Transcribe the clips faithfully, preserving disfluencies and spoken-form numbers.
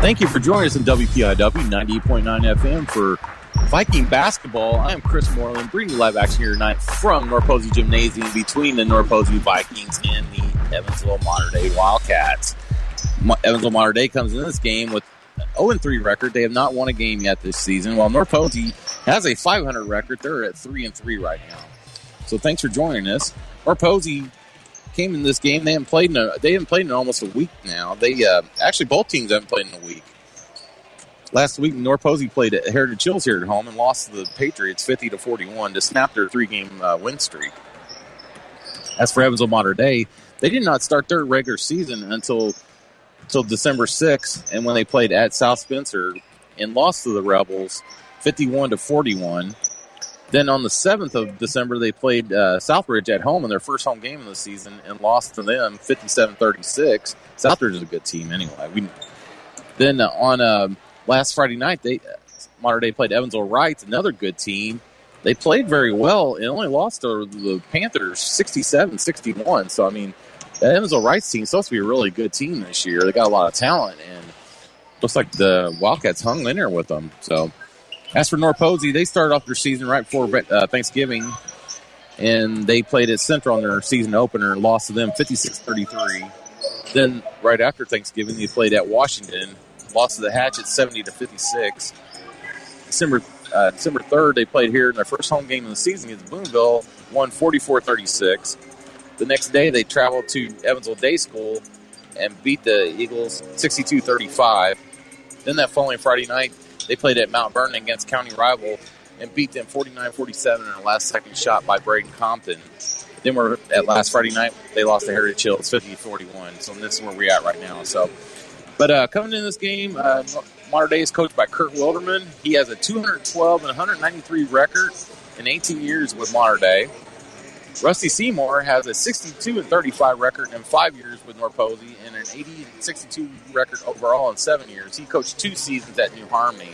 Thank you for joining us in W P I W ninety-eight point nine F M for Viking basketball. I am Chris Moreland, bringing you live action here tonight from North Posey Gymnasium between the North Posey Vikings and the Evansville Mater Dei Wildcats. Evansville Mater Dei comes in this game with an oh and three record. They have not won a game yet this season, while North Posey has a five hundred record. They're at three and three right now. So thanks for joining us. North Posey came in this game. They haven't played in a, they haven't played in almost a week now. They uh, actually both teams haven't played in a week. Last week, North Posey played at Heritage Hills here at home and lost to the Patriots fifty to forty-one to snap their three-game uh, win streak. As for Evansville Mater Dei, they did not start their regular season until until December sixth, and when they played at South Spencer and lost to the Rebels fifty-one to forty-one. Then on the seventh of December, they played uh, Southbridge at home in their first home game of the season and lost to them fifty-seven thirty-six. Southbridge is a good team anyway. We, then uh, on uh, last Friday night, they uh, Mater Dei played Evansville Reitz, another good team. They played very well and only lost to the Panthers sixty-seven sixty-one. So, I mean, that Evansville Reitz team is supposed to be a really good team this year. They got a lot of talent, and looks like the Wildcats hung in there with them. So, as for North Posey, they started off their season right before uh, Thanksgiving, and they played at Central on their season opener and lost to them fifty-six thirty-three. Then, right after Thanksgiving, they played at Washington, lost to the Hatchet seventy to fifty-six. December uh, December third, they played here in their first home game of the season against Boonville, won forty-four thirty-six. The next day, they traveled to Evansville Day School and beat the Eagles sixty-two thirty-five. Then that following Friday night, they played at Mount Vernon against county rival and beat them forty-nine forty-seven in a last-second shot by Braden Compton. Then we're at last Friday night, they lost to Heritage Hills fifty to forty-one. So this is where we're at right now. So, but uh, coming in this game, uh, Mater Dei is coached by Kurt Wilderman. He has a two hundred twelve and one hundred ninety-three record in eighteen years with Mater Dei. Rusty Seymour has a sixty-two and thirty-five record in five years with North Posey and an eighty and sixty-two record overall in seven years. He coached two seasons at New Harmony.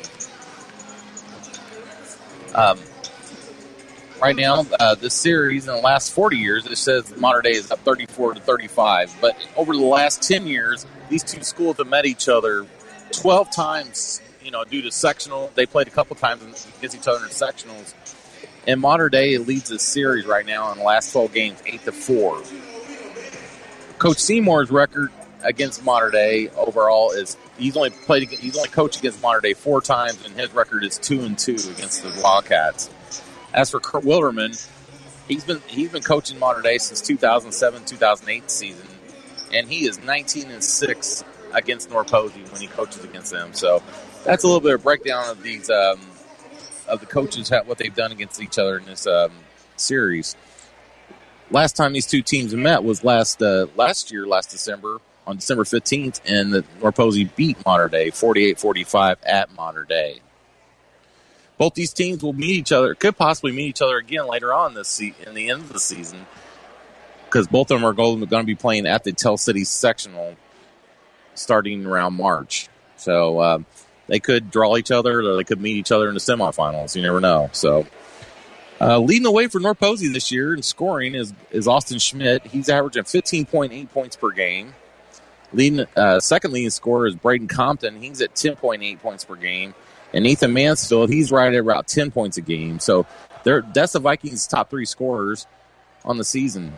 Um, right now, uh, this series in the last forty years, it says Mater Dei is up thirty-four to thirty-five. But over the last ten years, these two schools have met each other twelve times. You know, due to sectional, they played a couple times against each other in sectionals. And Mater Dei leads this series right now in the last twelve games, eight to four. Coach Seymour's record against Mater Dei overall is he's only played he's only coached against Mater Dei four times, and his record is two and two against the Wildcats. As for Kurt Wilderman, he's been he's been coaching Mater Dei since two thousand seven two thousand eight season, and he is nineteen and six against North Posey when he coaches against them. So that's a little bit of breakdown of these. Um, of the coaches, what they've done against each other in this um, series. Last time these two teams met was last uh, last year, last December, on December fifteenth, and the North Posey beat Mater Dei forty-eight forty-five at Mater Dei. Both these teams will meet each other, could possibly meet each other again later on this se- in the end of the season, because both of them are going to be playing at the Tell City Sectional starting around March. So, um, they could draw each other, or they could meet each other in the semifinals. You never know. So, uh, leading the way for North Posey this year in scoring is, is Austin Schmidt. He's averaging fifteen point eight points per game. Leading, uh, second leading scorer is Braden Compton. He's at ten point eight points per game. And Ethan Mansfield, he's right at about ten points a game. So, they're, that's the Vikings' top three scorers on the season.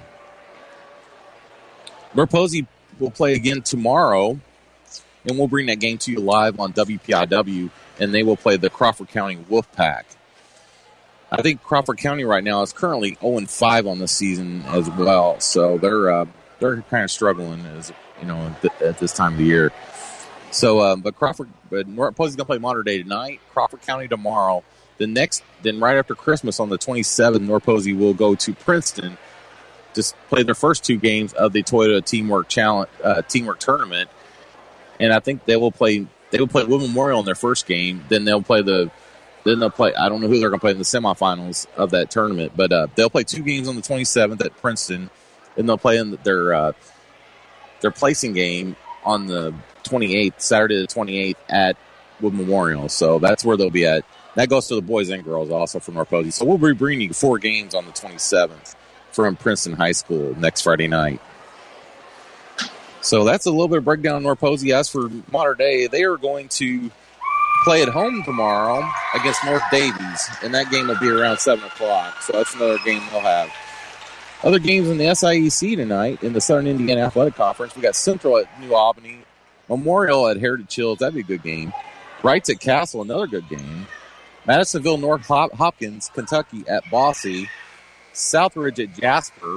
North Posey will play again tomorrow, and we'll bring that game to you live on W P I W, and they will play the Crawford County Wolfpack. I think Crawford County right now is currently oh and five on the season as well, so they're uh, they're kind of struggling as you know th- at this time of the year. So, uh, but Crawford, but North Posey's gonna play Mater Dei tonight, Crawford County tomorrow. The next, then right after Christmas on the twenty-seventh, North Posey will go to Princeton to play their first two games of the Toyota Teamwork Challenge uh, Teamwork Tournament. And I think they will play. They will play Wood Memorial in their first game. Then they'll play the. Then they'll play. I don't know who they're going to play in the semifinals of that tournament, but uh, they'll play two games on the twenty-seventh at Princeton, and they'll play in their uh, their placing game on the twenty-eighth, Saturday the twenty-eighth at Wood Memorial. So that's where they'll be at. That goes to the boys and girls also for North Posey. So we'll be bringing you four games on the twenty-seventh from Princeton High School next Friday night. So that's a little bit of breakdown on North Posey. As for Mater Dei, they are going to play at home tomorrow against North Davies, and that game will be around seven o'clock. So that's another game they'll have. Other games in the S I E C tonight in the Southern Indiana Athletic Conference. We got Central at New Albany, Memorial at Heritage Hills. That'd be a good game. Wrights at Castle, another good game. Madisonville, North Hopkins, Kentucky at Bossy. Southridge at Jasper.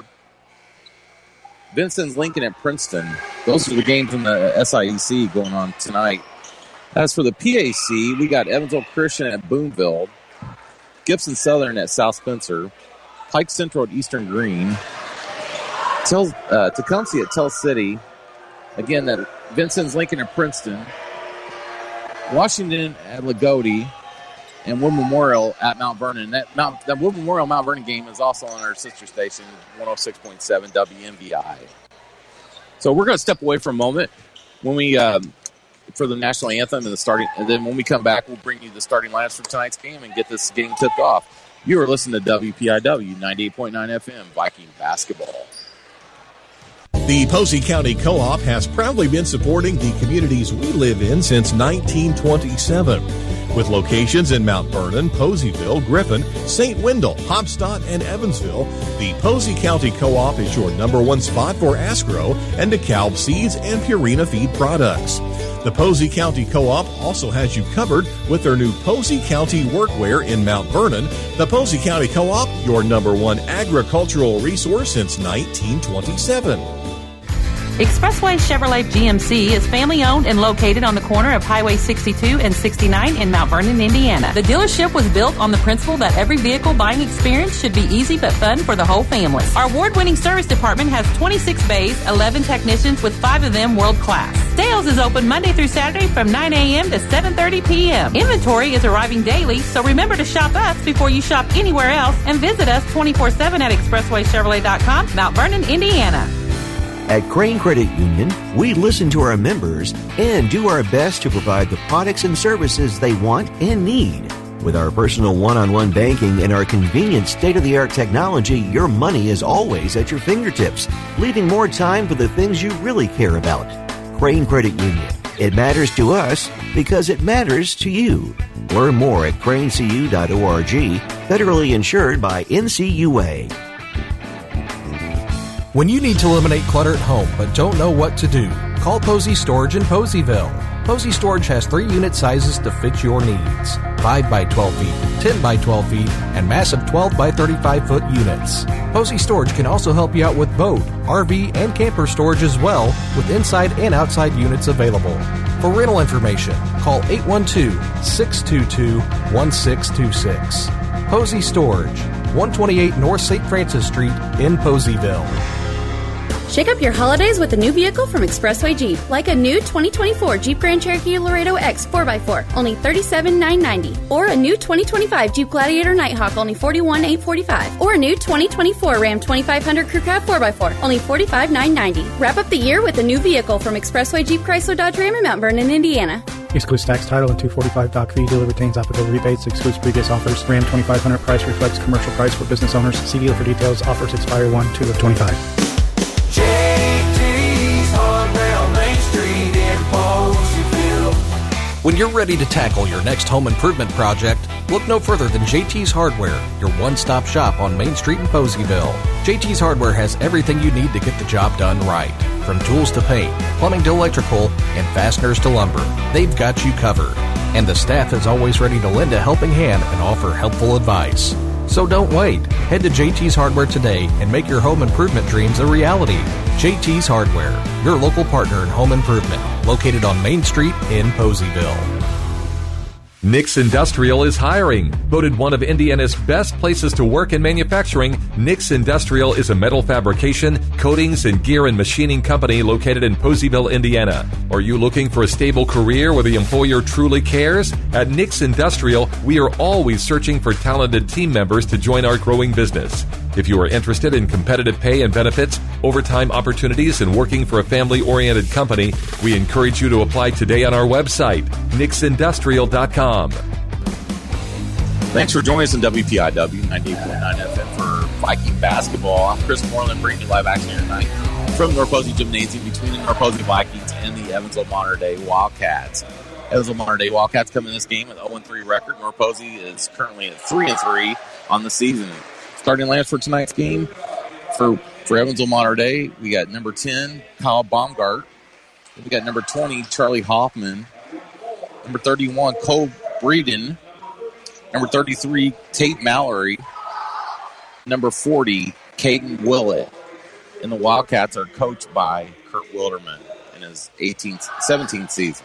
Vincent's Lincoln at Princeton. Those are the games in the S I E C going on tonight. As for the P A C, we got Evansville Christian at Boonville. Gibson Southern at South Spencer. Pike Central at Eastern Green. Tel, uh, Tecumseh at Tell City. Again, that Vincent's Lincoln at Princeton. Washington at Lagodi. And Wood Memorial at Mount Vernon. That Mount, that Wood Memorial Mount Vernon game is also on our sister station, one oh six point seven W M V I. So we're going to step away for a moment when we um, for the national anthem and the starting, and then when we come back, we'll bring you the starting lineups for tonight's game and get this game tipped off. You are listening to W P I W ninety-eight point nine F M Viking basketball. The Posey County Co-op has proudly been supporting the communities we live in since nineteen twenty-seven. With locations in Mount Vernon, Poseyville, Griffin, Saint Wendell, Hopstad, and Evansville, the Posey County Co-op is your number one spot for Asgrow and DeKalb seeds and Purina feed products. The Posey County Co-op also has you covered with their new Posey County Workwear in Mount Vernon. The Posey County Co-op, your number one agricultural resource since nineteen twenty-seven. Expressway Chevrolet G M C is family-owned and located on the corner of Highway sixty-two and sixty-nine in Mount Vernon, Indiana. The dealership was built on the principle that every vehicle buying experience should be easy but fun for the whole family. Our award-winning service department has twenty-six bays, eleven technicians, with five of them world-class. Sales is open Monday through Saturday from nine a.m. to seven thirty p.m. Inventory is arriving daily, so remember to shop us before you shop anywhere else and visit us twenty-four seven at expressway chevrolet dot com, Mount Vernon, Indiana. At Crane Credit Union, we listen to our members and do our best to provide the products and services they want and need. With our personal one-on-one banking and our convenient state-of-the-art technology, your money is always at your fingertips, leaving more time for the things you really care about. Crane Credit Union. It matters to us because it matters to you. Learn more at crane c u dot org, federally insured by N C U A. When you need to eliminate clutter at home but don't know what to do, call Posey Storage in Poseyville. Posey Storage has three unit sizes to fit your needs. five by twelve feet, ten by twelve feet, and massive twelve by thirty-five foot units. Posey Storage can also help you out with boat, R V, and camper storage as well, with inside and outside units available. For rental information, call eight one two, six two two, one six two six. Posey Storage, one twenty-eight North Saint Francis Street in Poseyville. Shake up your holidays with a new vehicle from Expressway Jeep, like a new twenty twenty-four Jeep Grand Cherokee Laredo X four by four, only thirty-seven thousand nine hundred ninety dollars, or a new twenty twenty-five Jeep Gladiator Nighthawk, only forty-one thousand eight hundred forty-five dollars, or a new twenty twenty-four Ram twenty-five hundred Crew Cab four by four, only forty-five thousand nine hundred ninety dollars. Wrap up the year with a new vehicle from Expressway Jeep Chrysler Dodge Ram in Mount Vernon, Indiana. Excludes tax, title, and two forty-five doc fee. Dealer retains applicable rebates. Excludes previous offers. Ram twenty-five hundred price reflects commercial price for business owners. See dealer for details. Offers expire one two of twenty-five. When you're ready to tackle your next home improvement project, look no further than J T's Hardware, your one-stop shop on Main Street in Poseyville. J T's Hardware has everything you need to get the job done right. From tools to paint, plumbing to electrical, and fasteners to lumber, they've got you covered. And the staff is always ready to lend a helping hand and offer helpful advice. So don't wait. Head to J T's Hardware today and make your home improvement dreams a reality. J T's Hardware, your local partner in home improvement, located on Main Street in Poseyville. Nix Industrial is hiring. Voted one of Indiana's best places to work in manufacturing, Nix Industrial is a metal fabrication, coatings, and gear and machining company located in Poseyville, Indiana. Are you looking for a stable career where the employer truly cares? At Nix Industrial, we are always searching for talented team members to join our growing business. If you are interested in competitive pay and benefits, overtime opportunities, and working for a family-oriented company, we encourage you to apply today on our website, nix industrial dot com. Thanks for joining us on W P I W ninety-eight point nine F M for Viking basketball. I'm Chris Moreland, bringing you live action here tonight from North Posey Gymnasium between the North Posey Vikings and the Evansville Mater Dei Wildcats. Evansville Mater Dei Wildcats come in this game with an oh and three record. North Posey is currently at three and three on the season. Starting lineups for tonight's game for, for Evansville Mater Dei, we got number ten, Kyle Baumgart. We got number twenty, Charlie Hoffman. Number thirty-one, Cole Breeden. Number thirty-three, Tate Mallory. Number forty, Caden Willett. And the Wildcats are coached by Kurt Wilderman in his eighteenth, seventeenth season.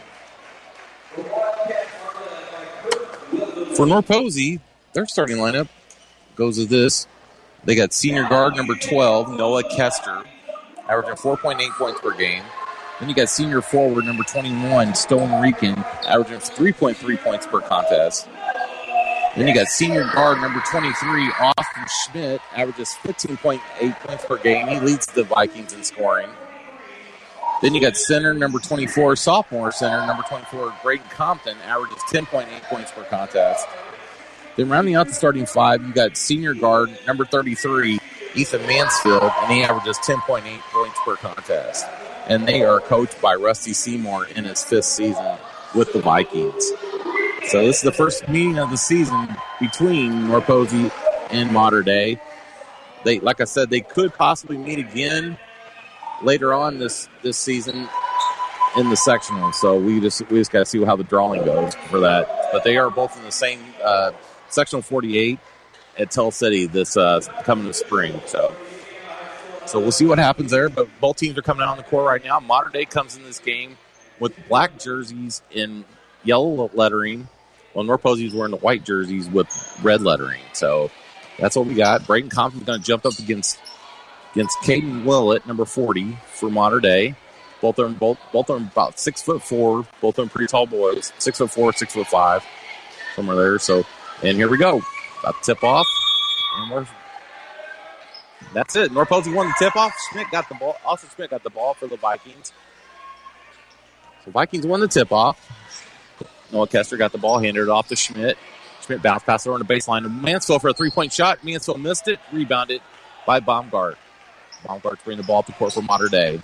For North Posey, their starting lineup goes with this. They got senior guard number twelve, Noah Kester, averaging four point eight points per game. Then you got senior forward number twenty-one, Stone Rican, averaging three point three points per contest. Then you got senior guard number twenty-three, Austin Schmidt, averages fifteen point eight points per game. He leads the Vikings in scoring. Then you got center number twenty-four, sophomore center number twenty-four, Braden Compton, averages ten point eight points per contest. Then rounding out the starting five, you got senior guard number thirty-three, Ethan Mansfield, and he averages ten point eight points per contest. And they are coached by Rusty Seymour in his fifth season with the Vikings. So this is the first meeting of the season between North Posey and Mater Dei. They, like I said, they could possibly meet again later on this, this season in the sectional. So we just we just got to see how the drawing goes for that. But they are both in the same uh, sectional forty-eight at Tell City this uh, coming this spring. So. So we'll see what happens there, but both teams are coming out on the court right now. Mater Dei comes in this game with black jerseys in yellow lettering, while North Posey is wearing the white jerseys with red lettering. So that's what we got. Braden Compton's going to jump up against against Caden Willett, number forty, for Mater Dei. Both of them, both, both of them about six foot four. Both of them pretty tall boys. Six foot four, six foot five, somewhere there. So, and here we go. About to tip off, and we're. That's it. North Posey won the tip-off. Schmidt got the ball. Austin Schmidt got the ball for the Vikings. So Vikings won the tip-off. Noah Kester got the ball, handed it off to Schmidt. Schmidt bounced past it on the baseline to Mansfield for a three-point shot. Mansfield missed it. Rebounded by Baumgart. Baumgart's bringing the ball up the court for Mater Dei.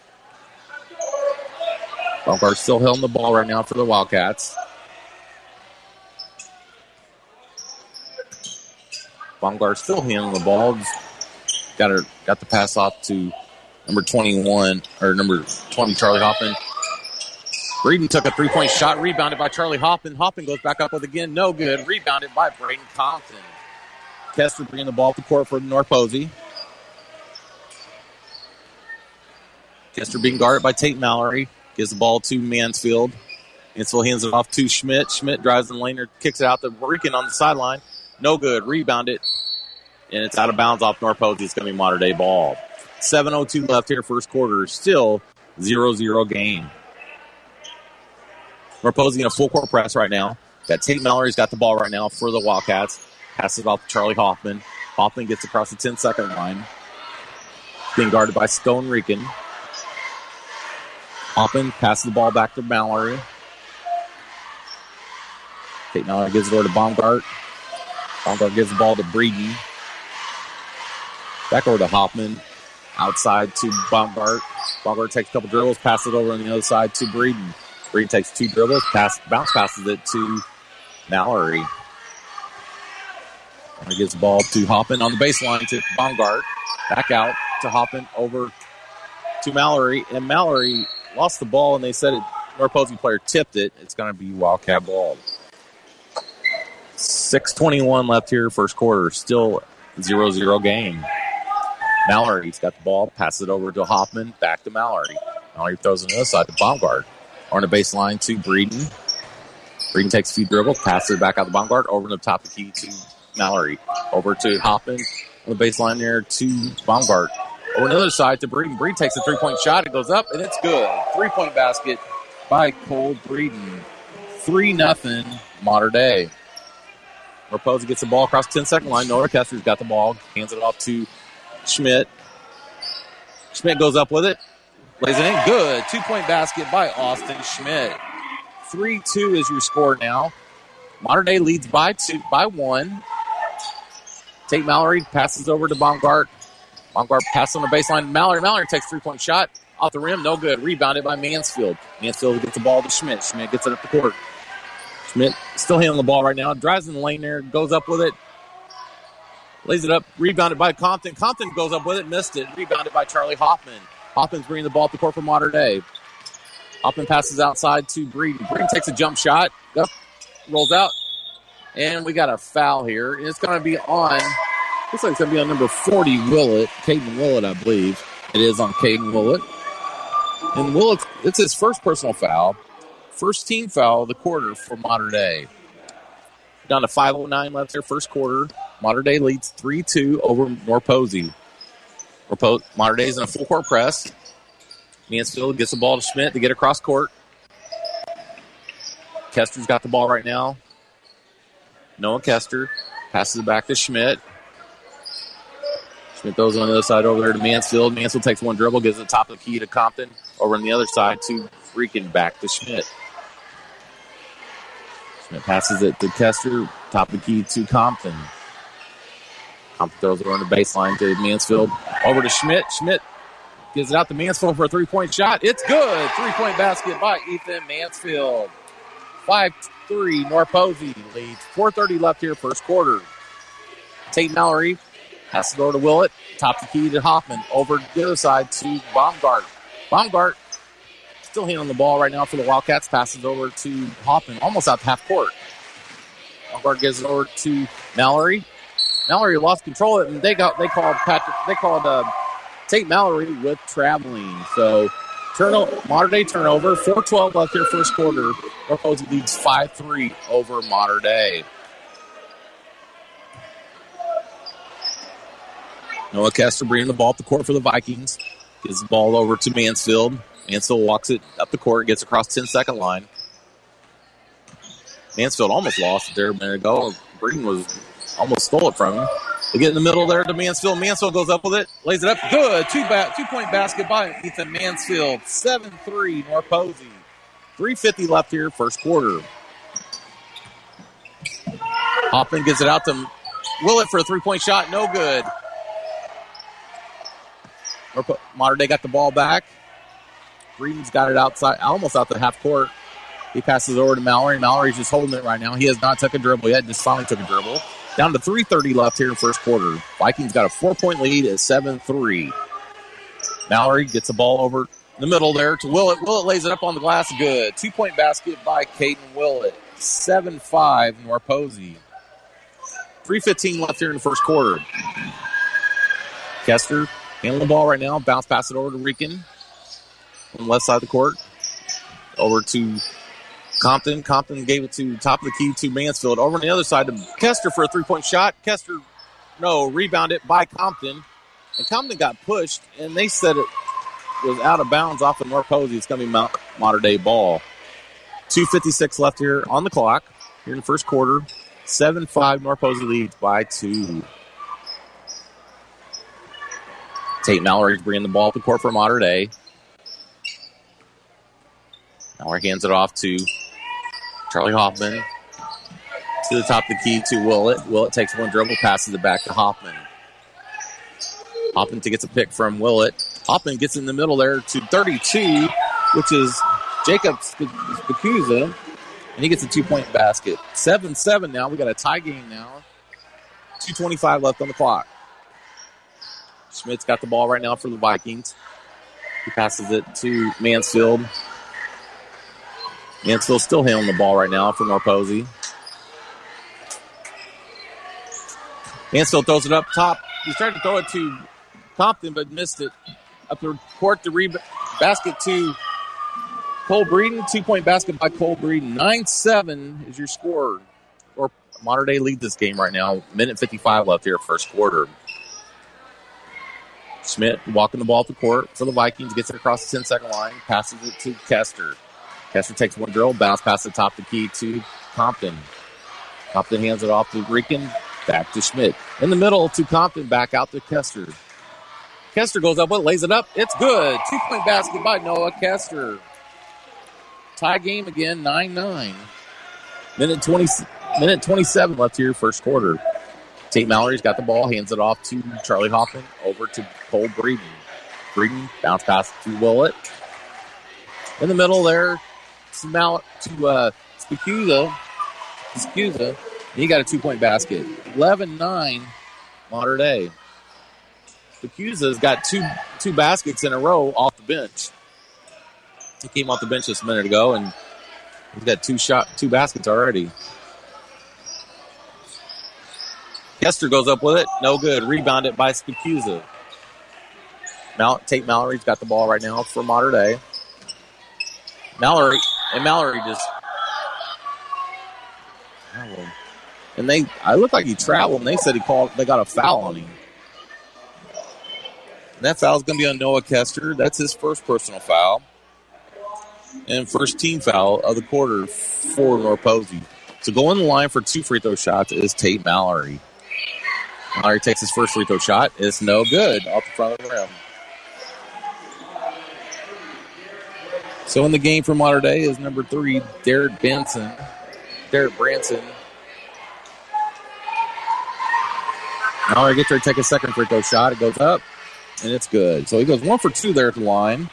Baumgart's still holding the ball right now for the Wildcats. Baumgart's still handling the ball. Got her, got the pass off to number twenty-one, or number twenty, Charlie Hoffman. Breeden took a three-point shot, rebounded by Charlie Hoffman. Hoffman goes back up with again, no good. Rebounded by Braden Compton. Kester bringing the ball up the court for North Posey. Kester being guarded by Tate Mallory. Gives the ball to Mansfield. Mansfield hands it off to Schmidt. Schmidt drives in the lane, kicks it out to Rican on the sideline. No good. Rebounded. And it's out of bounds off North Posey. It's going to be Mater Dei ball. seven oh two left here, first quarter. Still zero zero game. North Posey in a full court press right now. Got Tate Mallory's got the ball right now for the Wildcats. Passes it off to Charlie Hoffman. Hoffman gets across the ten-second line. Being guarded by Stone Rican. Hoffman passes the ball back to Mallory. Tate Mallory gives it over to Baumgart. Baumgart gives the ball to Breeden. Back over to Hoffman. Outside to Baumgart. Baumgart takes a couple dribbles, passes it over on the other side to Breeden. Breeden takes two dribbles, pass, bounce passes it to Mallory. And he gives the ball to Hoffman on the baseline to Baumgart. Back out to Hoffman over to Mallory. And Mallory lost the ball, and they said it, North Posey player tipped it. It's going to be Wildcat ball. six twenty-one left here, first quarter. Still zero zero game. Mallory's got the ball, passes it over to Hoffman, back to Mallory. Mallory throws it on the other side to Baumgart. On the baseline to Breeden. Breeden takes a few dribbles, passes it back out to Baumgart, over to the top of the key to Mallory. Over to Hoffman on the baseline there to Baumgart. Over on the other side to Breeden. Breeden takes a three-point shot. It goes up, and it's good. Three-point basket by Cole Breeden. three nothing Mater Dei. North Posey gets the ball across the ten-second line. Noah Kester's got the ball. Hands it off to Schmidt. Schmidt goes up with it. Lays it in. Good. Two-point basket by Austin Schmidt. three two is your score now. Mater Dei leads by two, by one. Tate Mallory passes over to Baumgart. Baumgart passes on the baseline. Mallory. Mallory takes three-point shot. Off the rim, no good. Rebounded by Mansfield. Mansfield gets the ball to Schmidt. Schmidt gets it up the court. Schmidt still handling the ball right now. Drives in the lane there. Goes up with it. Lays it up. Rebounded by Compton. Compton goes up with it. Missed it. Rebounded by Charlie Hoffman. Hoffman's bringing the ball up the court for Mater Dei. Hoffman passes outside to Breeden. Breeden takes a jump shot. Yep. Rolls out. And we got a foul here. And it's going to be on, looks like it's going to be on number forty, Willett. Caden Willett, I believe. It is on Caden Willett. And Willett, it's his first personal foul. First team foul of the quarter for Mater Dei. Down to five oh nine left there, first quarter. Mater Dei leads three two over Norposey. Mater Dei is in a full court press. Mansfield gets the ball to Schmidt to get across court. Kester's got the ball right now. Noah Kester passes it back to Schmidt. Schmidt goes on the other side over there to Mansfield. Mansfield takes one dribble, gives the top of the key to Compton. Over on the other side to Freaking back to Schmidt. Schmidt passes it to Kester. Top of the key to Compton. Compton throws it on the baseline to Mansfield. Over to Schmidt. Schmidt gives it out to Mansfield for a three-point shot. It's good. Three-point basket by Ethan Mansfield. five three, Norposey leads. four thirty left here, first quarter. Tate Mallory passes it over to Willett. Top the key to Hoffman. Over the other side to Baumgart. Baumgart still handling the ball right now for the Wildcats. Passes over to Hoffman, almost out to half court. Baumgart gives it over to Mallory. Mallory lost control of it, and they got they called Patrick. They called uh, Tate Mallory with traveling. So turnover, Mater Dei turnover. four twelve left here, first quarter. Norposey leads five three over Mater Dei. Noah Kester bringing the ball up the court for the Vikings. Gives the ball over to Mansfield. Mansfield walks it up the court, gets across the ten-second line. Mansfield almost lost it there a minute ago. Breeden was almost stole it from him. They get in the middle there to Mansfield. Mansfield goes up with it, lays it up. Good. Two ba- two-point basket by Ethan Mansfield. seven three, Norposey. three fifty left here, first quarter. Hoffman gives it out to Willett for a three-point shot. No good. Mater Dei got the ball back. Breeden's got it outside, almost out the half court. He passes over to Mallory. Mallory's just holding it right now. He has not took a dribble yet, just finally took a dribble. Down to three thirty left here in first quarter. Vikings got a four-point lead at seven three. Mallory gets the ball over in the middle there to Willett. Willett lays it up on the glass. Good. Two-point basket by Caden Willett. seven five, Norposey. three fifteen left here in the first quarter. Kester handling the ball right now. Bounce pass it over to Rican on the left side of the court. Over to Compton. Compton gave it to top of the key to Mansfield. Over on the other side to Kester for a three-point shot. Kester, no, rebounded by Compton. And Compton got pushed, and they said it was out of bounds off of Norposey. It's going to be Mount Mater Dei ball. two fifty-six left here on the clock. Here in the first quarter. seven five, Norposey leads by two. Tate Mallory's bringing the ball up the court for Mater Dei. Mallory hands it off to Charlie Hoffman. To the top of the key to Willett. Willett takes one dribble, passes it back to Hoffman. Hoffman gets a pick from Willett. Hoffman gets in the middle there to thirty-two, which is Jacob Spikuza, and he gets a two-point basket. seven seven now. We got a tie game now. two twenty-five left on the clock. Schmidt's got the ball right now for the Vikings. He passes it to Mansfield. Mansfield still handling the ball right now for Norposey. Mansfield throws it up top. He's trying to throw it to Compton, but missed it. Up the court, the re- basket to Cole Breeden. Two-point basket by Cole Breeden. nine seven is your score. Or Mater Dei lead this game right now. minute fifty-five left here, first quarter. Schmidt walking the ball up the court for the Vikings. Gets it across the ten-second line. Passes it to Kester. Kester takes one drill. Bounce past the top of the key to Compton. Compton hands it off to Rican. Back to Schmidt. In the middle to Compton. Back out to Kester. Kester goes up, lays it up. It's good. Two-point basket by Noah Kester. Tie game again, nine nine. Minute twenty, minute twenty-seven left here, first quarter. Tate Mallory's got the ball, hands it off to Charlie Hoffman, over to Cole Breeden. Breeden, bounce pass to Willett. In the middle there, to, Mal- to uh, Spikuza. Spikuza. He got a two-point basket. eleven nine, Mater Dei. Spikuza's got two two baskets in a row off the bench. He came off the bench just a minute ago, and he's got two shot, two baskets already. Kester goes up with it. No good. Rebounded by Spikuza. Mal- Tate Mallory's got the ball right now for Mater Dei. Mallory, and Mallory just... And they, I looked like he traveled, and they said he called, they got a foul on him. And that foul is going to be on Noah Kester. That's his first personal foul. And first team foul of the quarter for North Posey. So going the line for two free throw shots is Tate Mallory. Mallory takes his first free throw shot. It's no good off the front of the rim. So in the game for Mater Dei is number three, Derek Benson. Derek Branson. Mallory gets there to take a second free throw shot. It goes up, and it's good. So he goes one for two there at the line.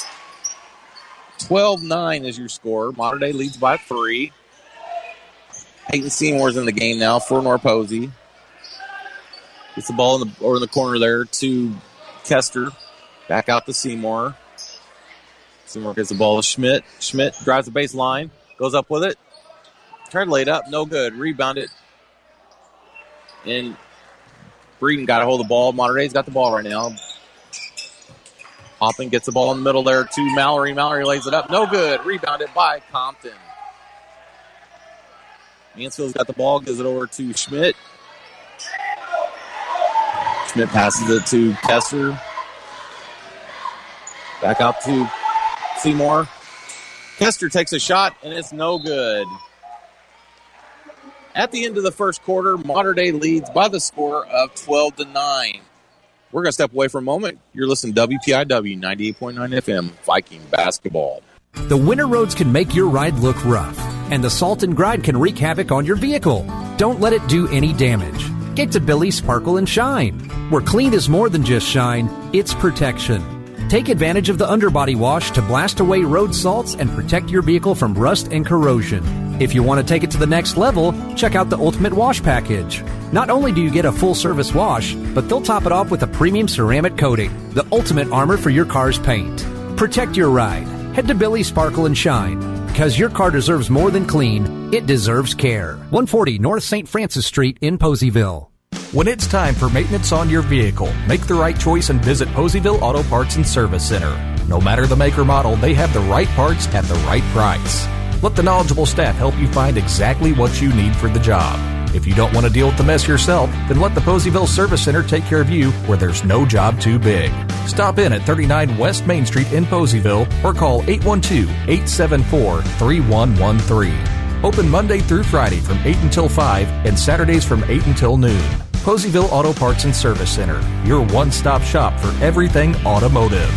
twelve nine is your score. Mater Dei leads by three. Peyton Seymour's in the game now for North Posey. Gets the ball in the or in the corner there to Kester. Back out to Seymour. Seymour gets the ball to Schmidt. Schmidt drives the baseline. Goes up with it. Tried to lay it up. No good. Rebounded. And Breeden got a hold of the ball. Mater Dei's got the ball right now. Hoffman gets the ball in the middle there to Mallory. Mallory lays it up. No good. Rebounded by Compton. Mansfield's got the ball. Gives it over to Schmidt. Schmidt passes it to Kester. Back out to Seymour. Kester takes a shot, and it's no good. At the end of the first quarter, Mater Dei leads by the score of twelve to nine. We're going to step away for a moment. You're listening to W P I W ninety-eight point nine F M, Viking Basketball. The winter roads can make your ride look rough, and the salt and gride can wreak havoc on your vehicle. Don't let it do any damage. Get to Billy Sparkle and Shine, where clean is more than just shine, it's protection. Take advantage of the underbody wash to blast away road salts and protect your vehicle from rust and corrosion. If you want to take it to the next level, check out the Ultimate Wash Package. Not only do you get a full-service wash, but they'll top it off with a premium ceramic coating, the ultimate armor for your car's paint. Protect your ride. Head to Billy Sparkle and Shine, because your car deserves more than clean, it deserves care. one forty North Saint Francis Street in Poseyville. When it's time for maintenance on your vehicle, make the right choice and visit Poseyville Auto Parts and Service Center. No matter the make or model, they have the right parts at the right price. Let the knowledgeable staff help you find exactly what you need for the job. If you don't want to deal with the mess yourself, then let the Poseyville Service Center take care of you where there's no job too big. Stop in at thirty-nine West Main Street in Poseyville or call eight one two, eight seven four, three one one three. Open Monday through Friday from eight until five and Saturdays from eight until noon. Poseyville Auto Parts and Service Center, your one-stop shop for everything automotive.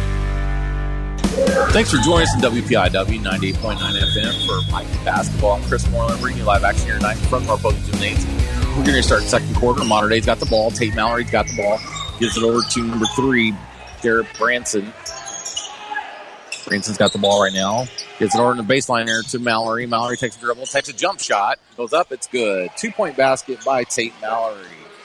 Thanks for joining us in W P I W ninety-eight point nine F M for Viking Basketball. I'm Chris Moreland, bringing you live action here tonight from North Posey Gymnasium. We're going to start second quarter. Mater Dei's got the ball. Tate Mallory's got the ball. Gives it over to number three, Derek Branson. Branson's got the ball right now. Gets it over in the baseline there to Mallory. Mallory takes a dribble, takes a jump shot. Goes up, it's good. Two-point basket by Tate Mallory.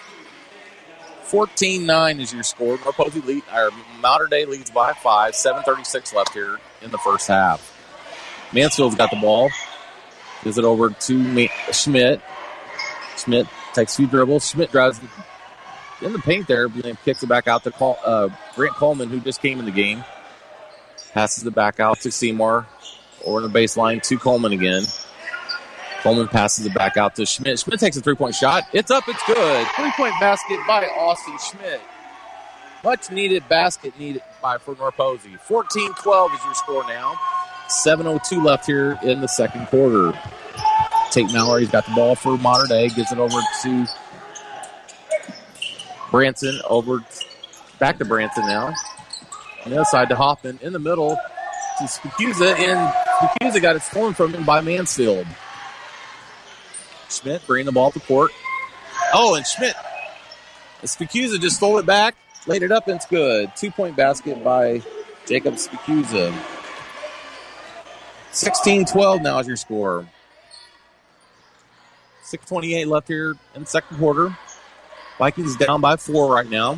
fourteen nine is your score. North Posey lead, or Mater Dei leads by five. seven thirty-six left here in the first half. Mansfield's got the ball. Gives it over to Ma- Schmidt. Schmidt takes a few dribbles. Schmidt drives in the paint there, but then kicks it back out to Col- uh, Grant Coleman, who just came in the game. Passes it back out to Seymour. Over the baseline to Coleman again. Coleman passes it back out to Schmidt. Schmidt takes a three-point shot. It's up, it's good. Three-point basket by Austin Schmidt. Much needed basket needed by for North Posey. fourteen twelve is your score now. seven oh two left here in the second quarter. Tate Mallory's got the ball for Mater Dei. Gives it over to Branson. Over back to Branson now. On the other side to Hoffman. In the middle to Spikuza, and Spikuza got it stolen from him by Mansfield. Schmidt bringing the ball to court. Oh, and Schmidt. Spikuza just stole it back, laid it up, and it's good. Two-point basket by Jacob Spikuza. sixteen twelve now is your score. six twenty-eight left here in the second quarter. Vikings down by four right now.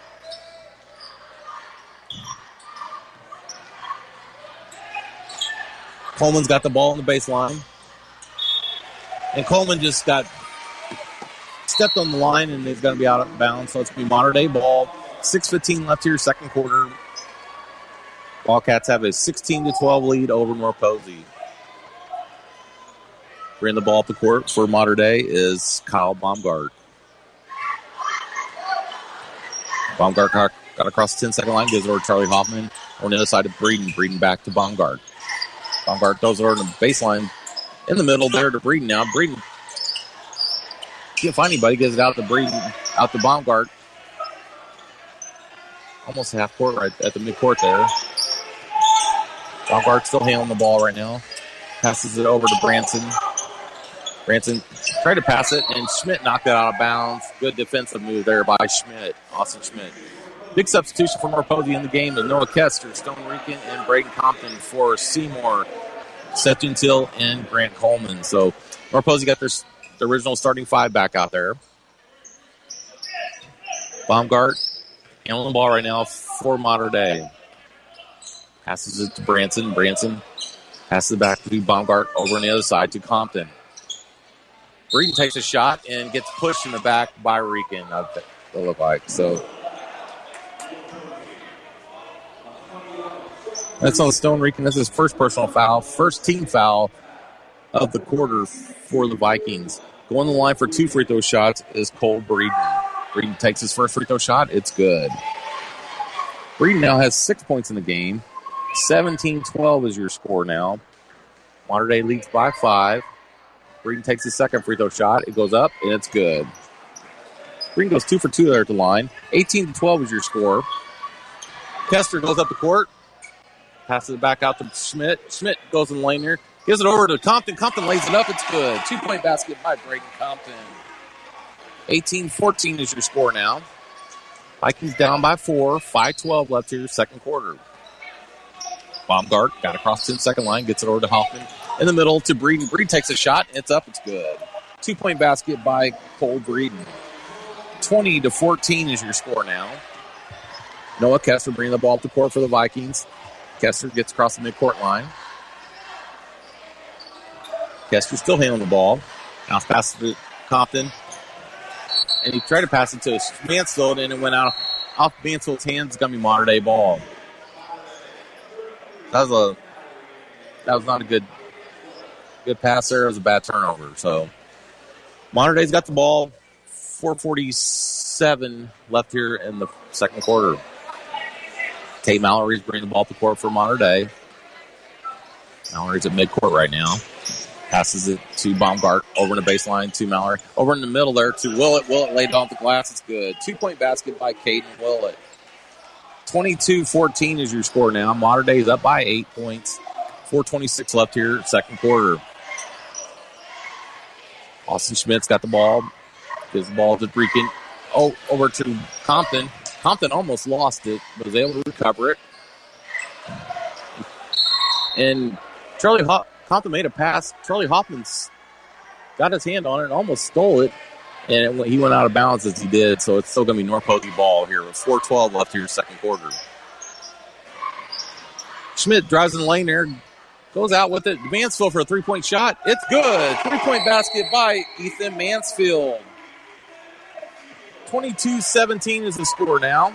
Coleman's got the ball on the baseline. And Coleman just got stepped on the line and is going to be out of bounds. So it's going to be modern day ball. six fifteen left here, second quarter. Wildcats have a sixteen to twelve lead over North Posey. Bringing the ball up the court for Mater Dei is Kyle Baumgart. Baumgart got, got across the ten-second line, gives it over to Charlie Hoffman. On the other side of Breeden. Breeden back to Baumgart. Baumgart throws it over to the baseline. In the middle there to Breeden now. Breeden can't find anybody. Gives it out to Breeden. Out to Baumgart. Almost half court right at the midcourt there. Baumgart still handling the ball right now. Passes it over to Branson. Branson tried to pass it, and Schmidt knocked it out of bounds. Good defensive move there by Schmidt, Austin Schmidt. Big substitution for North Posey in the game is Noah Kester, Stone Rican, and Braden Compton for Seymour, Sefton Till, and Grant Coleman. So North Posey got their, their original starting five back out there. Baumgart handling the ball right now for Mater Dei. Passes it to Branson. Branson passes it back to Baumgart over on the other side to Compton. Breeden takes a shot and gets pushed in the back by Rican, it looked like. So that's on Stone Rican. That's his first personal foul, first team foul of the quarter for the Vikings. Going to the line for two free throw shots is Cole Breeden. Breeden takes his first free throw shot. It's good. Breeden now has six points in the game. seventeen twelve is your score now. Mater Dei leads by five. Breeden takes his second free throw shot. It goes up, and it's good. Breeden goes two for two there at the line. eighteen to twelve is your score. Kester goes up the court. Passes it back out to Schmidt. Schmidt goes in the lane here. Gives it over to Compton. Compton lays it up. It's good. Two-point basket by Braden Compton. eighteen fourteen is your score now. Vikings down by four. five twelve left here, second quarter. Baumgart got across the ten-second line. Gets it over to Hoffman. In the middle to Breeden. Breeden takes a shot. It's up. It's good. Two-point basket by Cole Breeden. twenty to fourteen is your score now. Noah Kester bringing the ball up the court for the Vikings. Kester gets across the midcourt line. Kester still handling the ball. Now it's passed to Compton. And he tried to pass it to Mansfield, and it went out off Mansfield's hands. It's going to be Mater Dei ball. That was a that was not a good good pass there. It was a bad turnover. So Mater Dei's got the ball. four forty-seven left here in the second quarter. Tate Mallory's bringing the ball up the court for Mater Dei. Mallory's at midcourt right now. Passes it to Baumgart over in the baseline to Mallory. Over in the middle there to Willett. Willett laid off the glass. It's good. Two-point basket by Caden Willett. twenty-two fourteen is your score now. Mater Dei is up by eight points. four twenty-six left here, second quarter. Austin Schmidt's got the ball. Gives the ball to Breeden. Oh, over to Compton. Compton almost lost it, but was able to recover it. And Charlie Ho- Compton made a pass. Charlie Hoffman's got his hand on it and almost stole it. And it, he went out of bounds as he did, so it's still going to be North Posey ball here with four twelve left here, second quarter. Schmidt drives in the lane there, goes out with it. Mansfield for a three-point shot. It's good. Three-point basket by Ethan Mansfield. twenty-two seventeen is the score now.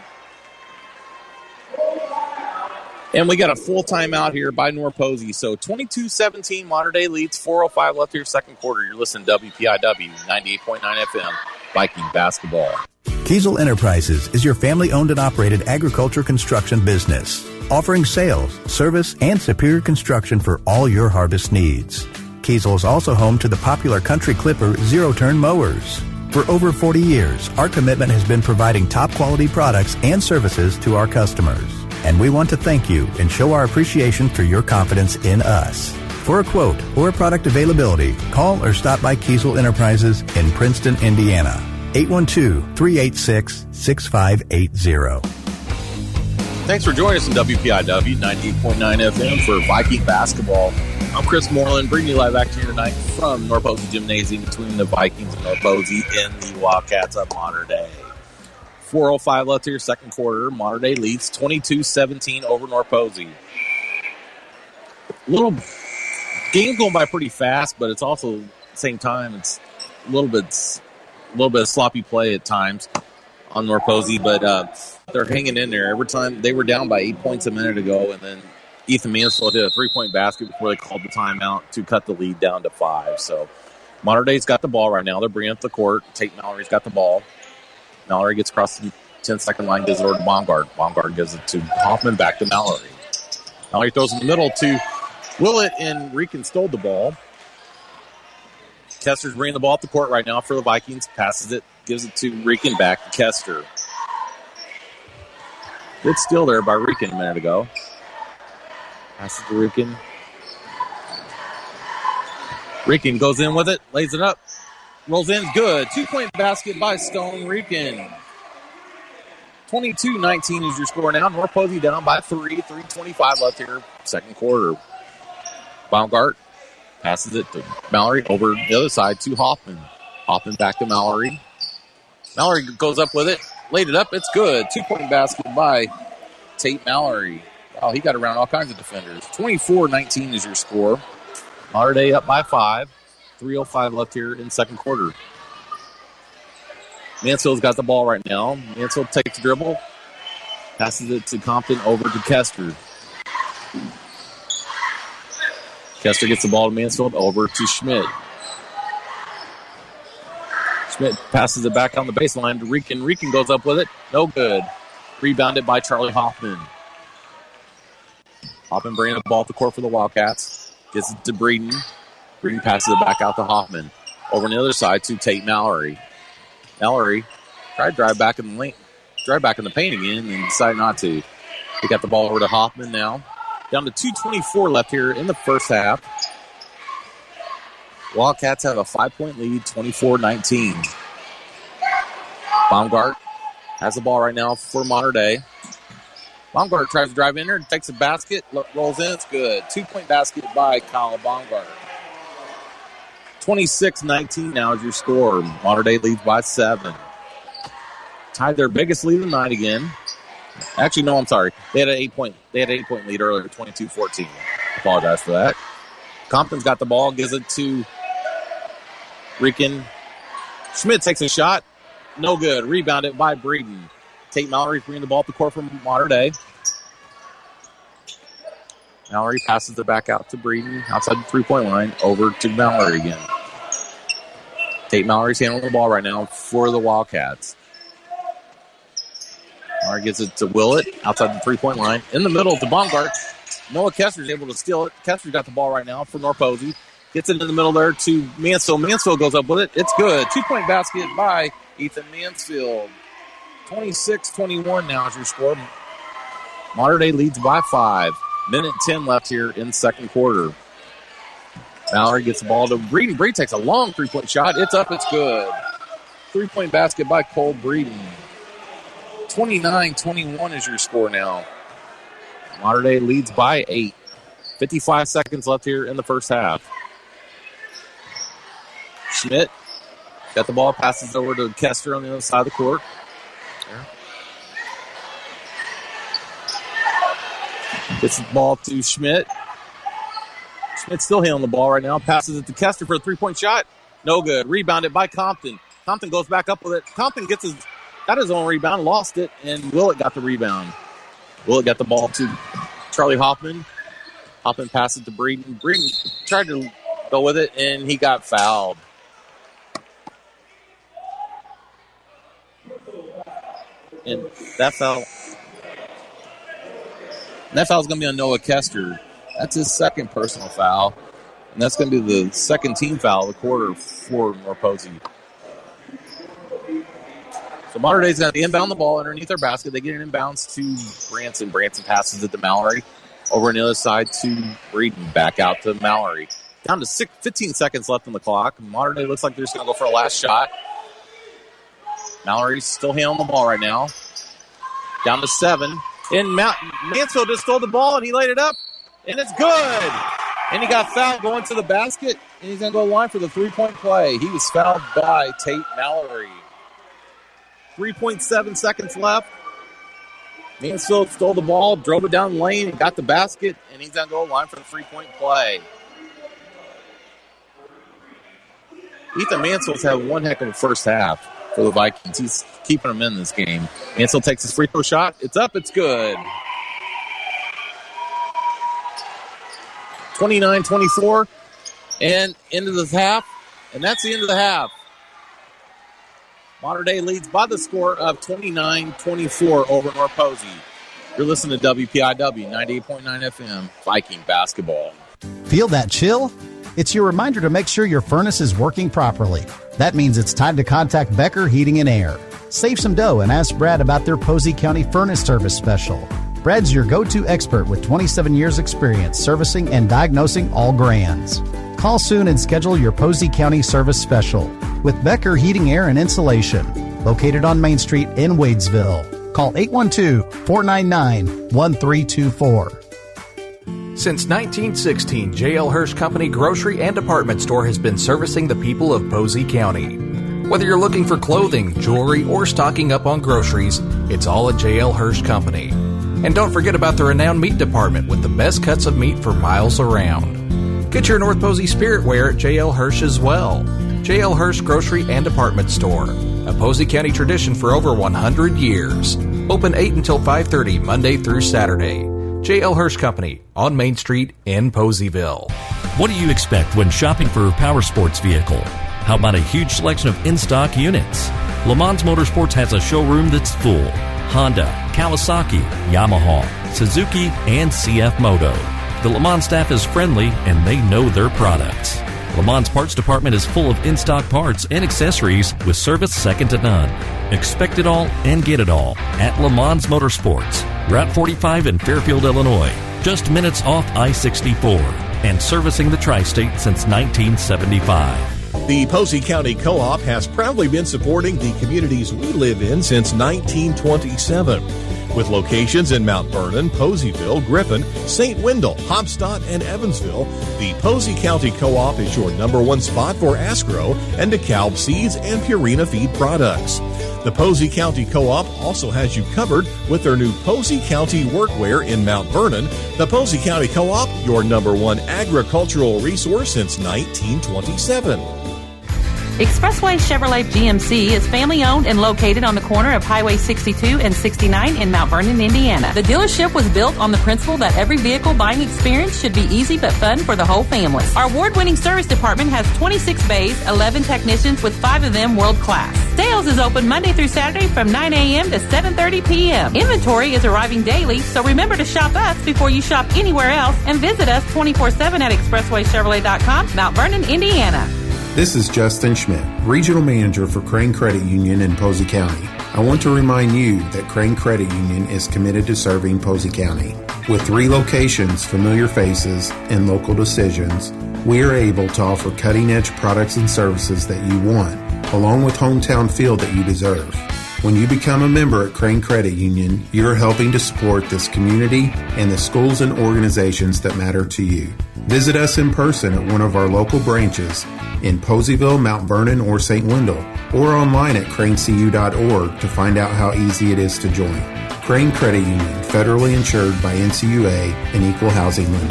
And we got a full timeout here by North Posey. So twenty-two seventeen, Mater Dei leads, four oh five left here, second quarter. You're listening to W P I W, ninety-eight point nine F M, Viking basketball. Kiesel Enterprises is your family-owned and operated agriculture construction business, offering sales, service, and superior construction for all your harvest needs. Kiesel is also home to the popular Country Clipper zero-turn mowers. For over forty years, our commitment has been providing top-quality products and services to our customers. And we want to thank you and show our appreciation for your confidence in us. For a quote or product availability, call or stop by Kiesel Enterprises in Princeton, Indiana. eight one two, three eight six, six five eight zero. Thanks for joining us on W P I W ninety-eight point nine F M for Viking basketball. I'm Chris Moreland, bringing you live action here tonight from North Posey Gymnasium between the Vikings and North Posey and the Wildcats of Mater Dei. four oh five left here, second quarter. Mater Dei leads twenty-two seventeen over North Posey. Little game going by pretty fast, but it's also at the same time it's a little bit, a little bit of sloppy play at times on North Posey, but uh, they're hanging in there. Every time they were down by eight points a minute ago, and then Ethan Mansfield hit a three-point basket before they called the timeout to cut the lead down to five. So Mater Dei's got the ball right now. They're bringing up the court. Tate Mallory's got the ball. Mallory gets across the ten-second line, gives it over to Baumgart. Baumgart gives it to Hoffman, back to Mallory. Mallory throws in the middle to Willett, and Rican stole the ball. Kester's bringing the ball up the court right now for the Vikings. Passes it, gives it to Rican, back to Kester. Good steal there by Rican a minute ago. Passes to Rican. Rican goes in with it, lays it up, rolls in, good. Two-point basket by Stone Rican. twenty-two nineteen is your score now. North Posey down by three, three twenty-five left here, second quarter. Baumgart passes it to Mallory over the other side to Hoffman. Hoffman back to Mallory. Mallory goes up with it, laid it up, it's good. Two-point basket by Tate Mallory. Wow, he got around all kinds of defenders. twenty-four nineteen is your score. Mater Dei up by five. three oh five left here in second quarter. Mansfield's got the ball right now. Mansfield takes the dribble, passes it to Compton over to Kester. Kester gets the ball to Mansfield, over to Schmidt. Schmidt passes it back on the baseline to Rican. Rican goes up with it. No good. Rebounded by Charlie Hoffman. Hoffman bringing the ball to the court for the Wildcats. Gets it to Breeden. Breeden passes it back out to Hoffman. Over on the other side to Tate Mallory. Mallory tried to drive back in the lane, drive back in the paint again, and decided not to. He got the ball over to Hoffman now. Down to two twenty-four left here in the first half. Wildcats have a five-point lead, twenty-four nineteen. Baumgart has the ball right now for Mater Dei. Baumgart tries to drive in there, takes a basket, rolls in, it's good. Two-point basket by Kyle Baumgart. twenty-six nineteen now is your score. Mater Dei leads by seven. Tied their biggest lead of the night again. Actually, no, I'm sorry. They had an eight-point they had an eight-point lead earlier, twenty-two fourteen. Apologize for that. Compton's got the ball, gives it to Rican. Schmidt takes a shot. No good. Rebounded by Breeden. Tate Mallory bringing the ball up the court from Mater Dei. Mallory passes it back out to Breeden outside the three-point line, over to Mallory again. Tate Mallory's handling the ball right now for the Wildcats. Mallory gives it to Willett outside the three-point line. In the middle to Baumgart. Noah Kester's able to steal it. Kester's got the ball right now for North Posey. Gets it in the middle there to Mansfield. Mansfield goes up with it. It's good. Two-point basket by Ethan Mansfield. twenty-six twenty-one now is your score. Mater Dei leads by five. Minute ten left here in second quarter. Mallory gets the ball to Breeden. Breeden takes a long three-point shot. It's up. It's good. Three-point basket by Cole Breeden. twenty-nine twenty-one is your score now. Mater Dei leads by eight. fifty-five seconds left here in the first half. Schmidt got the ball, passes over to Kester on the other side of the court. Gets the ball to Schmidt. Schmidt's still handling the ball right now. Passes it to Kester for a three-point shot. No good. Rebounded by Compton. Compton goes back up with it. Compton gets his, got his own rebound, lost it, and Willett got the rebound. Willett got the ball to Charlie Hoffman. Hoffman passes it to Breeden. Breeden tried to go with it, and he got fouled. And that foul, that foul is going to be on Noah Kester. That's his second personal foul. And that's going to be the second team foul of the quarter for North Posey. So Mater Dei's got to inbound the ball underneath their basket. They get it inbounds to Branson. Branson passes it to Mallory. Over on the other side to Breeden. Back out to Mallory. Down to six, fifteen seconds left on the clock. Mater Dei looks like they're just going to go for a last shot. Mallory's still handling the ball right now. Down to seven. And Mount- Mansfield just stole the ball, and he laid it up, and it's good. And he got fouled going to the basket, and he's going to go line for the three-point play. He was fouled by Tate Mallory. three point seven seconds left. Mansfield stole the ball, drove it down the lane, and got the basket, and he's going to go line for the three-point play. Ethan Mansfield's had one heck of a first half for the Vikings. He's keeping them in this game. Mansfield takes his free throw shot. It's up. It's good. twenty-nine twenty-four. And into the half. And that's the end of the half. Mater Dei leads by the score of twenty-nine twenty-four over North Posey. You're listening to W P I W ninety-eight point nine F M, Viking basketball. Feel that chill? It's your reminder to make sure your furnace is working properly. That means it's time to contact Becker Heating and Air. Save some dough and ask Brad about their Posey County Furnace Service Special. Brad's your go-to expert with twenty-seven years experience servicing and diagnosing all brands. Call soon and schedule your Posey County Service Special with Becker Heating, Air, and Insulation. Located on Main Street in Wadesville. Call eight one two, four nine nine, one three two four. Since nineteen sixteen, J L Hirsch Company Grocery and Department Store has been servicing the people of Posey County. Whether you're looking for clothing, jewelry, or stocking up on groceries, it's all at J L Hirsch Company. And don't forget about the renowned meat department with the best cuts of meat for miles around. Get your North Posey spirit wear at J L Hirsch as well. J L Hirsch Grocery and Department Store, a Posey County tradition for over one hundred years. Open eight until five thirty, Monday through Saturday. J L Hirsch Company on Main Street in Poseyville. What do you expect when shopping for a power sports vehicle? How about a huge selection of in-stock units? Le Mans Motorsports has a showroom that's full. Honda, Kawasaki, Yamaha, Suzuki, and C F Moto. The Le Mans staff is friendly and they know their products. Le Mans Parts Department is full of in-stock parts and accessories with service second to none. Expect it all and get it all at Le Mans Motorsports, Route forty-five in Fairfield, Illinois, just minutes off I sixty-four, and servicing the tri-state since nineteen seventy-five. The Posey County Co-op has proudly been supporting the communities we live in since nineteen twenty-seven. With locations in Mount Vernon, Poseyville, Griffin, Saint Wendell, Hopstadt, and Evansville, the Posey County Co-op is your number one spot for Asgrow and DeKalb seeds and Purina feed products. The Posey County Co-op also has you covered with their new Posey County Workwear in Mount Vernon. The Posey County Co-op, your number one agricultural resource since nineteen twenty-seven. Expressway Chevrolet G M C is family-owned and located on the corner of Highway sixty-two and sixty-nine in Mount Vernon, Indiana. The dealership was built on the principle that every vehicle buying experience should be easy but fun for the whole family. Our award-winning service department has twenty-six bays, eleven technicians, with five of them world-class. Sales is open Monday through Saturday from nine a.m. to seven thirty p.m. Inventory is arriving daily, so remember to shop us before you shop anywhere else and visit us twenty-four seven at expressway chevrolet dot com, Mount Vernon, Indiana. This is Justin Schmidt, Regional Manager for Crane Credit Union in Posey County. I want to remind you that Crane Credit Union is committed to serving Posey County. With three locations, familiar faces, and local decisions, we are able to offer cutting-edge products and services that you want, along with hometown feel that you deserve. When you become a member at Crane Credit Union, you're helping to support this community and the schools and organizations that matter to you. Visit us in person at one of our local branches in Poseyville, Mount Vernon, or Saint Wendell, or online at crane c u dot org to find out how easy it is to join. Crane Credit Union, federally insured by N C U A, an equal housing lender.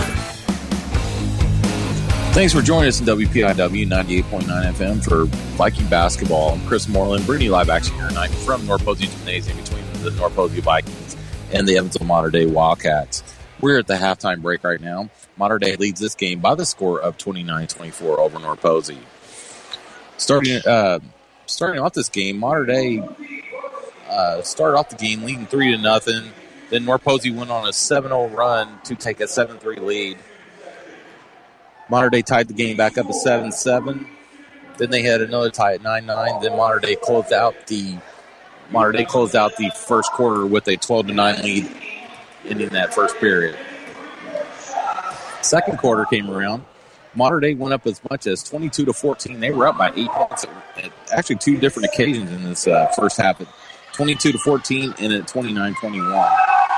Thanks for joining us in W P I W ninety-eight point nine F M for Viking basketball. I'm Chris Moreland, bringing you live action here tonight from North Posey Gymnasium between the North Posey Vikings and the Evansville Mater Dei Wildcats. We're at the halftime break right now. Mater Dei leads this game by the score of twenty-nine twenty-four over North Posey. Starting uh, starting off this game, Mater Dei uh, started off the game leading three to nothing. Then North Posey went on a seven oh run to take a seven three lead. Mater Dei tied the game back up at seven seven. Then they had another tie at nine nine. Then Mater Dei closed out the Mater Dei closed out the first quarter with a twelve to nine lead, ending that first period. Second quarter came around. Mater Dei went up as much as twenty-two to fourteen. They were up by eight points at, at actually two different occasions in this uh, first half, at twenty-two to fourteen and at twenty-nine twenty-one.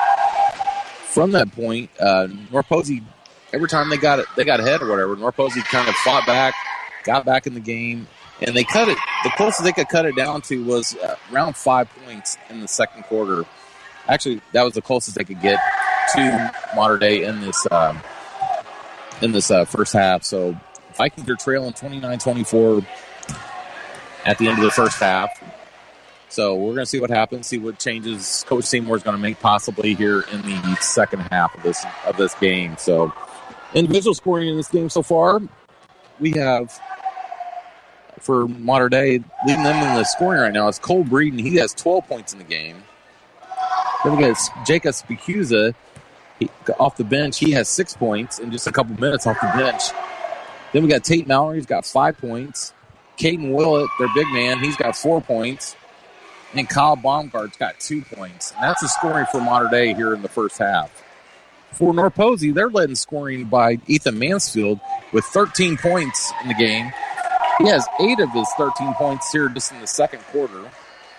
From that point, uh, North Posey, every time they got it, they got ahead or whatever, North Posey kind of fought back, got back in the game, and they cut it. The closest they could cut it down to was uh, around five points in the second quarter. Actually, that was the closest they could get to Mater Dei in this um, in this uh, first half. So Vikings are trailing twenty-nine twenty-four at the end of the first half. So we're going to see what happens, see what changes Coach Seymour is going to make possibly here in the second half of this of this game. So individual scoring in this game so far, we have for Mater Dei leading them in the scoring right now is Cole Breeden. He has twelve points in the game. Then we got Jacob Spicuza he, off the bench. He has six points in just a couple minutes off the bench. Then we got Tate Mallory. He's got five points. Caden Willett, their big man, he's got four points. And Kyle Baumgart's got two points. And that's the scoring for Mater Dei here in the first half. For North Posey, they're led in scoring by Ethan Mansfield with thirteen points in the game. He has eight of his thirteen points here just in the second quarter.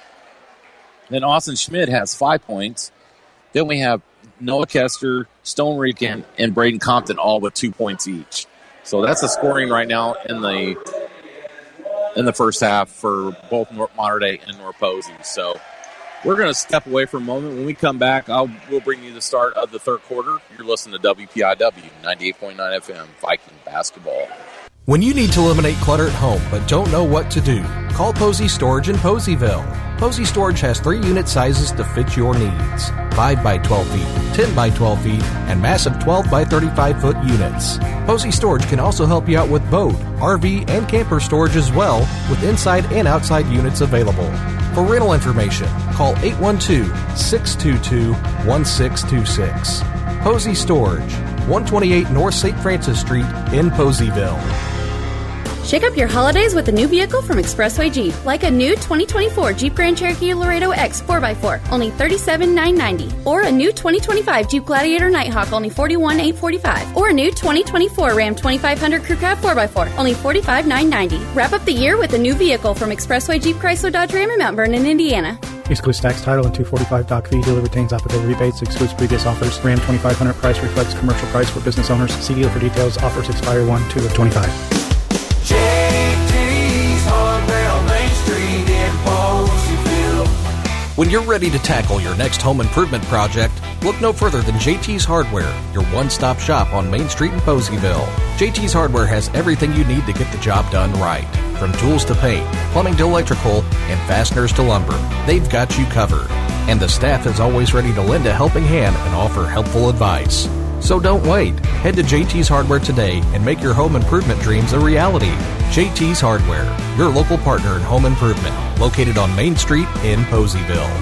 Then Austin Schmidt has five points. Then we have Noah Kester, Stone Rican, and Braden Compton all with two points each. So that's the scoring right now in the in the first half for both North Mater Dei and North Posey. So we're going to step away for a moment. When we come back, I'll we'll bring you the start of the third quarter. You're listening to W P I W ninety-eight point nine F M Viking Basketball. When you need to eliminate clutter at home but don't know what to do, call Posey Storage in Poseyville. Posey Storage has three unit sizes to fit your needs. five by twelve feet, ten by twelve feet, and massive twelve by thirty-five foot units. Posey Storage can also help you out with boat, R V, and camper storage as well, with inside and outside units available. For rental information, call eight one two, six two two, one six two six. Posey Storage, one twenty-eight North Saint Francis Street in Poseyville. Shake up your holidays with a new vehicle from Expressway Jeep, like a new twenty twenty-four Jeep Grand Cherokee Laredo X four by four, only thirty-seven thousand nine hundred ninety dollars, or a new twenty twenty-five Jeep Gladiator Nighthawk, only forty-one thousand eight hundred forty-five dollars, or a new twenty twenty-four Ram twenty-five hundred Crew Cab four by four, only forty-five thousand nine hundred ninety dollars. Wrap up the year with a new vehicle from Expressway Jeep Chrysler Dodge Ram in Mount Vernon, Indiana. Excludes tax, title, and two forty-five doc fee. Dealer retains applicable rebates. Excludes previous offers. Ram twenty-five hundred price reflects commercial price for business owners. See dealer for details. Offers expire one two of twenty-five. When you're ready to tackle your next home improvement project, look no further than J T's Hardware, your one-stop shop on Main Street in Poseyville. J T's Hardware has everything you need to get the job done right. From tools to paint, plumbing to electrical, and fasteners to lumber, they've got you covered. And the staff is always ready to lend a helping hand and offer helpful advice. So don't wait. Head to J T's Hardware today and make your home improvement dreams a reality. J T's Hardware, your local partner in home improvement, located on Main Street in Poseyville.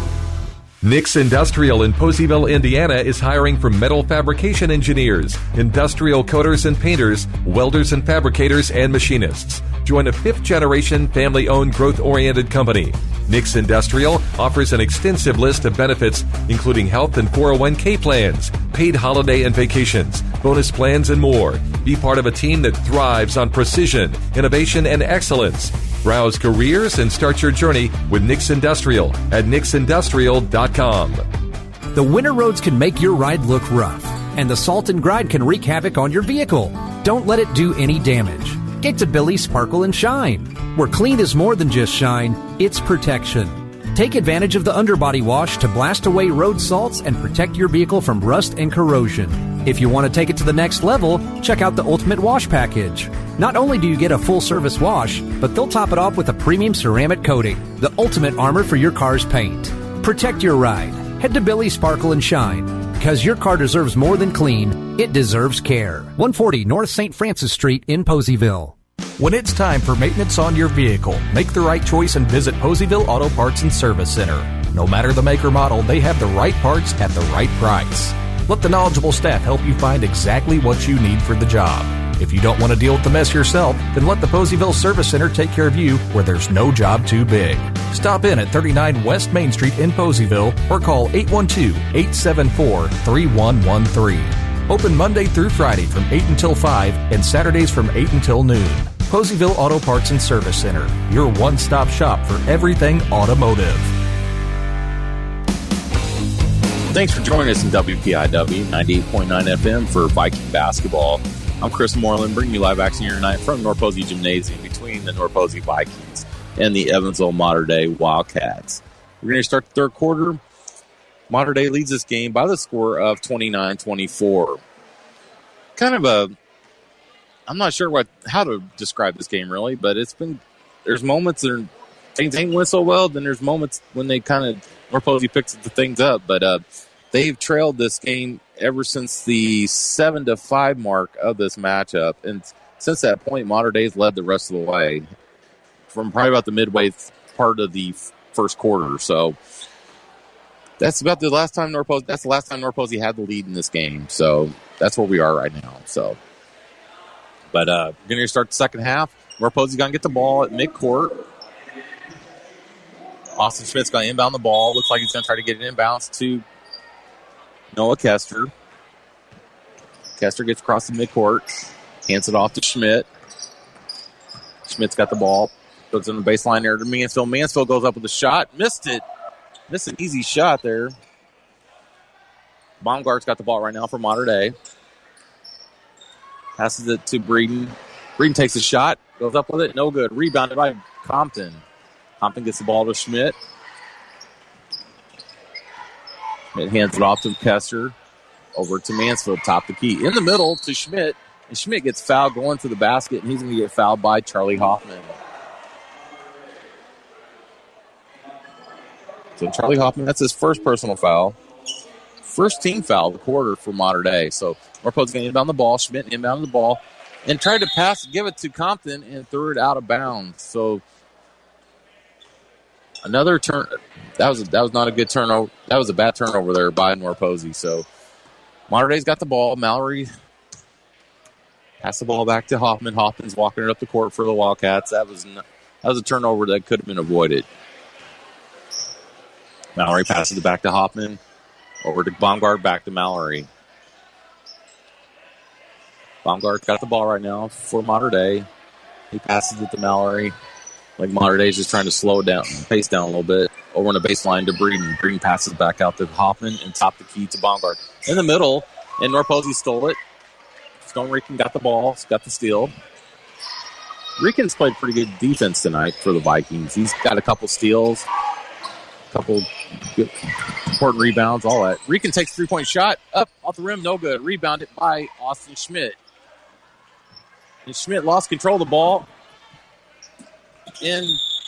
Nix Industrial in Poseyville, Indiana is hiring for metal fabrication engineers, industrial coaters and painters, welders and fabricators, and machinists. Join a fifth-generation, family-owned, growth-oriented company. Nix Industrial offers an extensive list of benefits, including health and four oh one k plans, paid holiday and vacations, bonus plans, and more. Be part of a team that thrives on precision, innovation, and excellence. Browse careers and start your journey with Nix Industrial at nix industrial dot com. The winter roads can make your ride look rough, and the salt and gride can wreak havoc on your vehicle. Don't let it do any damage. Get to Billy Sparkle and Shine, where clean is more than just shine, it's protection. Take advantage of the underbody wash to blast away road salts and protect your vehicle from rust and corrosion. If you want to take it to the next level, check out the Ultimate Wash Package. Not only do you get a full-service wash, but they'll top it off with a premium ceramic coating, the ultimate armor for your car's paint. Protect your ride. Head to Billy Sparkle and Shine, because your car deserves more than clean, it deserves care. one forty North Saint Francis Street in Poseyville. When it's time for maintenance on your vehicle, make the right choice and visit Poseyville Auto Parts and Service Center. No matter the make or model, they have the right parts at the right price. Let the knowledgeable staff help you find exactly what you need for the job. If you don't want to deal with the mess yourself, then let the Poseyville Service Center take care of you where there's no job too big. Stop in at thirty-nine West Main Street in Poseyville or call eight one two, eight seven four, three one one three. Open Monday through Friday from eight until five and Saturdays from eight until noon. Poseyville Auto Parts and Service Center, your one-stop shop for everything automotive. Thanks for joining us in W P I W ninety-eight point nine F M for Viking basketball. I'm Chris Moreland, bringing you live action here tonight from North Posey Gymnasium between the North Posey Vikings and the Evansville Mater Dei Wildcats. We're going to start the third quarter. Mater Dei leads this game by the score of twenty-nine twenty-four. Kind of a, I'm not sure what how to describe this game really, but it's been, there's moments that are, things ain't went so well, then there's moments when they kind of, North Posey picks the things up, but uh, they've trailed this game ever since the seven to five mark of this matchup, and since that point, Mater Dei's led the rest of the way from probably about the midway part of the first quarter. So that's about the last time North Posey. That's the last time North Posey had the lead in this game. So that's where we are right now. So, but uh, we're going to start the second half. North Posey's going to get the ball at midcourt. Austin Schmidt's going to inbound the ball. Looks like he's going to try to get it inbounds to Noah Kester. Kester gets across the midcourt, hands it off to Schmidt. Schmidt's got the ball, goes in the baseline there to Mansfield. Mansfield goes up with a shot, missed it. Missed an easy shot there. Baumgart's got the ball right now for Mater Dei. Passes it to Breeden. Breeden takes a shot, goes up with it, no good. Rebounded by Compton. Compton gets the ball to Schmidt. Schmidt hands it off to Kester. Over to Mansfield, top the key. In the middle to Schmidt. And Schmidt gets fouled going to the basket, and he's going to get fouled by Charlie Hoffman. So Charlie Hoffman, that's his first personal foul. First team foul of the quarter for Mater Dei. So North Posey's going to inbound the ball. Schmidt inbounded the ball and tried to pass, give it to Compton, and threw it out of bounds. So another turn. That was a, that was not a good turnover. That was a bad turnover there by North Posey. So Mater Dei's got the ball. Mallory passed the ball back to Hoffman. Hoffman's walking it up the court for the Wildcats. That was not, that was a turnover that could have been avoided. Mallory passes it back to Hoffman. Over to Baumgart, back to Mallory. Baumgart's got the ball right now for Mater Dei. He passes it to Mallory. Like Mater Dei's just trying to slow it down, pace down a little bit. Over on the baseline to Breeden. Breeden passes back out to Hoffman and top the key to Baumgart. In the middle, and North Posey stole it. Stone Rican got the ball, got the steal. Rican's played pretty good defense tonight for the Vikings. He's got a couple steals, a couple good, important rebounds, all that. Rican takes a three-point shot, up off the rim, no good. Rebounded by Austin Schmidt. And Schmidt lost control of the ball. And,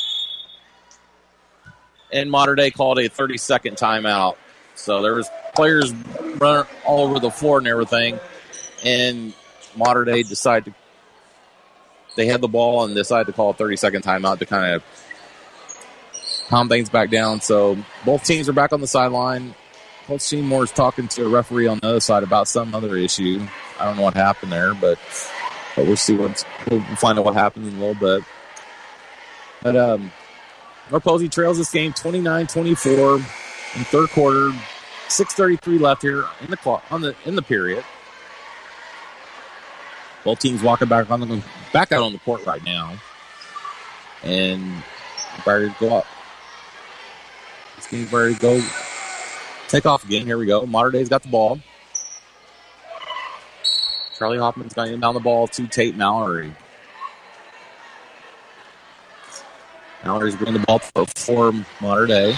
and Mater Dei called a thirty-second timeout. So there was players running all over the floor and everything. And Mater Dei decided to, they had the ball and decided to call a thirty-second timeout to kind of calm things back down. So both teams are back on the sideline. Coach Seymour's talking to a referee on the other side about some other issue. I don't know what happened there, but but we'll see what we'll find out what happens in a little bit. But um, North Posey trails this game twenty-nine twenty-four in third quarter. six thirty-three left here in the clock on the in the period. Both teams walking back on the back out on the court right now, and ready to go up. This game's ready to go. Take off again. Here we go. Mater Dei's got the ball. Charlie Hoffman's going to inbound the ball to Tate Mallory. Mallory's bringing the ball for Mater Dei.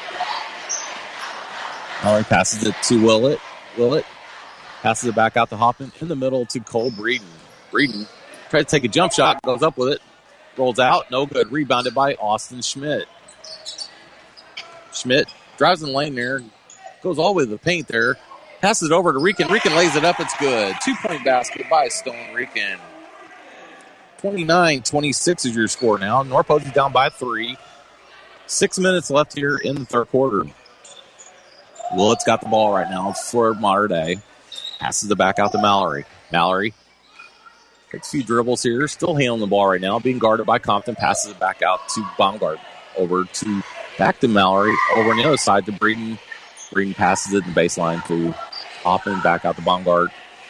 Mallory passes it to Willett. Willett passes it back out to Hoffman in the middle to Cole Breeden. Breeden tries to take a jump shot, goes up with it, rolls out, no good. Rebounded by Austin Schmidt. Schmidt drives in the lane there, goes all the way to the paint there, passes it over to Rican. Rican lays it up, it's good. Two-point basket by Stone Rican. twenty-nine twenty-six is your score now. North Posey down by three. Six minutes left here in the third quarter. Willett's got the ball right now for Mater Dei. Passes it back out to Mallory. Mallory takes a few dribbles here. Still handling the ball right now. Being guarded by Compton. Passes it back out to Baumgart. Over to, back to Mallory. Over on the other side to Breeden. Breeden passes it in the baseline to Hoffman. Back out to Baumgart.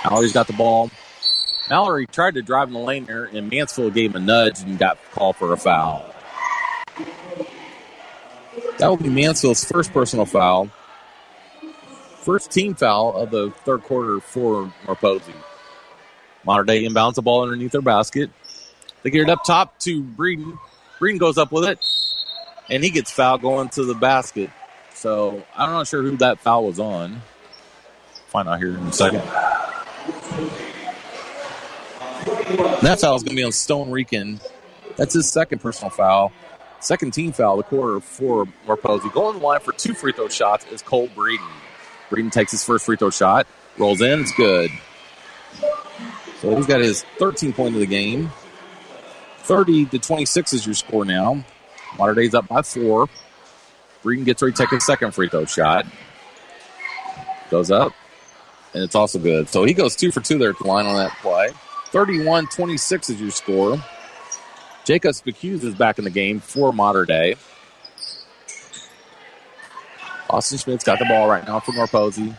Mallory's got the ball. Mallory tried to drive in the lane there, and Mansfield gave him a nudge and got called for a foul. That will be Mansfield's first personal foul. First team foul of the third quarter for Norposi. Mater Dei inbounds the ball underneath their basket. They get it up top to Breeden. Breeden goes up with it, and he gets fouled going to the basket. So I'm not sure who that foul was on. Find out here in a second. That foul is going to be on Stone Rican. That's his second personal foul. Second team foul of the quarter for Norposi. Going to the line for two free throw shots is Cole Breeden. Breeden takes his first free throw shot, rolls in, it's good. So he's got his thirteenth point of the game. thirty to twenty-six is your score now. Mater Dei's up by four. Breeden gets ready to take his second free throw shot. Goes up, and it's also good. So he goes two for two there at the line on that play. thirty-one twenty-six is your score. Jacob Spicuse is back in the game for Mater Dei. Austin Schmidt's got the ball right now for Norposi.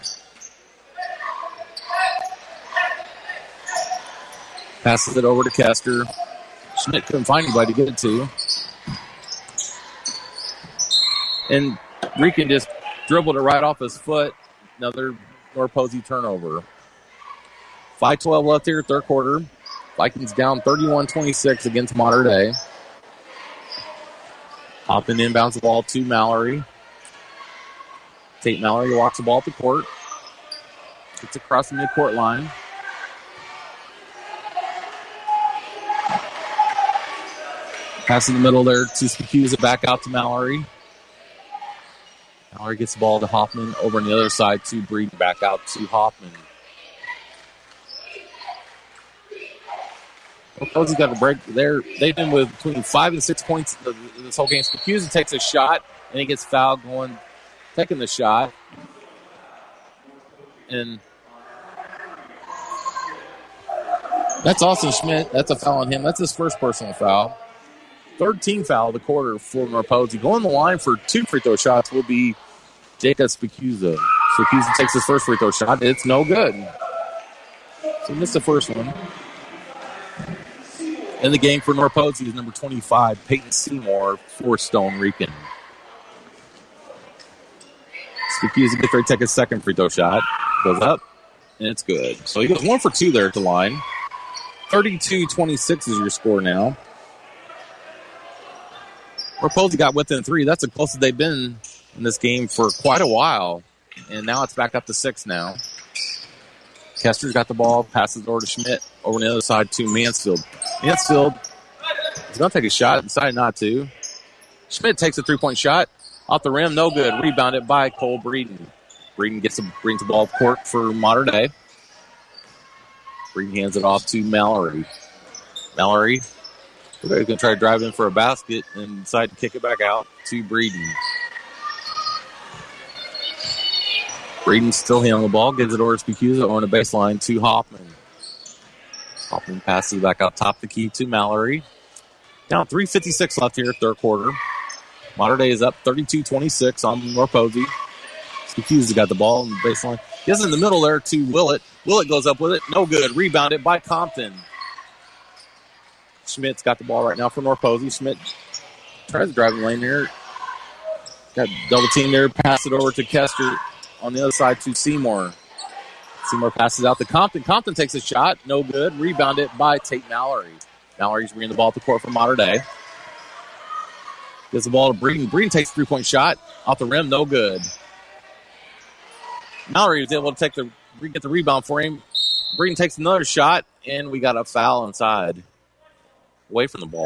Passes it over to Kester. Schmidt couldn't find anybody to get it to. And Rican just dribbled it right off his foot. Another Norposi turnover. five twelve left here, third quarter. Vikings down thirty-one twenty-six against Mater Dei. Hopping inbounds the ball to Mallory. Tate Mallory walks the ball up the court. Gets across the midcourt line. Pass in the middle there to Spicuse, back out to Mallory. Mallory gets the ball to Hoffman. Over on the other side to Breeden, back out to Hoffman. Norposi's got a break there. They've been with between five and six points this whole game. Spicuse takes a shot, and he gets fouled going, taking the shot. And that's Austin Schmidt. That's a foul on him. That's his first personal foul. Third team foul of the quarter for Norposi. Going the line for two free throw shots will be Jacob Spicuse. Spicuse takes his first free throw shot. It's no good. So he missed the first one. In the game for Norposi is number twenty-five, Peyton Seymour for Stone Rican. Spicuse gets ready to take his second free throw shot. Goes up, and it's good. So he goes one for two there at the line. thirty-two twenty-six is your score now. Norposi got within three. That's the closest they've been in this game for quite a while. And now it's back up to six now. Kester's got the ball, passes it over to Schmidt. Over on the other side to Mansfield. Mansfield is going to take a shot, decided not to. Schmidt takes a three-point shot. Off the rim, no good. Rebounded by Cole Breeden. Breeden gets the, brings the ball up court for Mater Dei. Breeden hands it off to Mallory. Mallory He's going to try to drive in for a basket and decide to kick it back out to Breeden. Breeden still handling the ball, gives it over to Spicuse on the baseline to Hoffman. Hoffman passes back out top the key to Mallory. Down three fifty-six left here, third quarter. Mater Dei is up thirty-two twenty-six on Norposi. Spicuse got the ball on the baseline. Gets in the middle there to Willett. Willett goes up with it. No good. Rebounded by Compton. Schmidt's got the ball right now for Norposi. Schmidt tries to drive the lane there. Got double team there. Pass it over to Kester on the other side to Seymour. Seymour passes out to Compton. Compton takes a shot. No good. Rebounded by Tate Mallory. Mallory's bringing the ball up the court for Mater Dei. Gives the ball to Breeden. Breeden takes a three-point shot. Off the rim. No good. Mallory was able to take the get the rebound for him. Breeden takes another shot, and we got a foul inside. Away from the ball.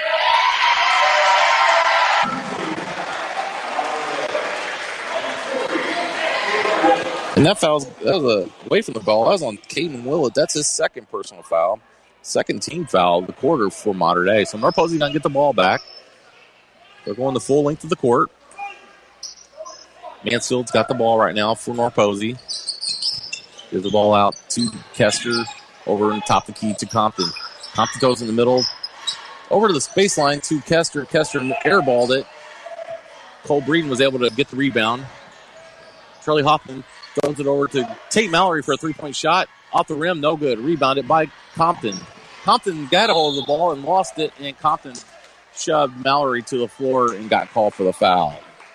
And that foul, that was a, away from the ball. That was on Caden Willett. That's his second personal foul. Second team foul of the quarter for Mater Dei. So Norposi going to get the ball back. They're going the full length of the court. Mansfield's got the ball right now for Norposi. Gives the ball out to Kester over in top of the key to Compton. Compton goes in the middle. Over to the baseline to Kester. Kester airballed it. Cole Breeden was able to get the rebound. Charlie Hoffman Throws it over to Tate Mallory for a three-point shot. Off the rim, no good. Rebounded by Compton. Compton got a hold of the ball and lost it, and Compton shoved Mallory to the floor and got called for the foul.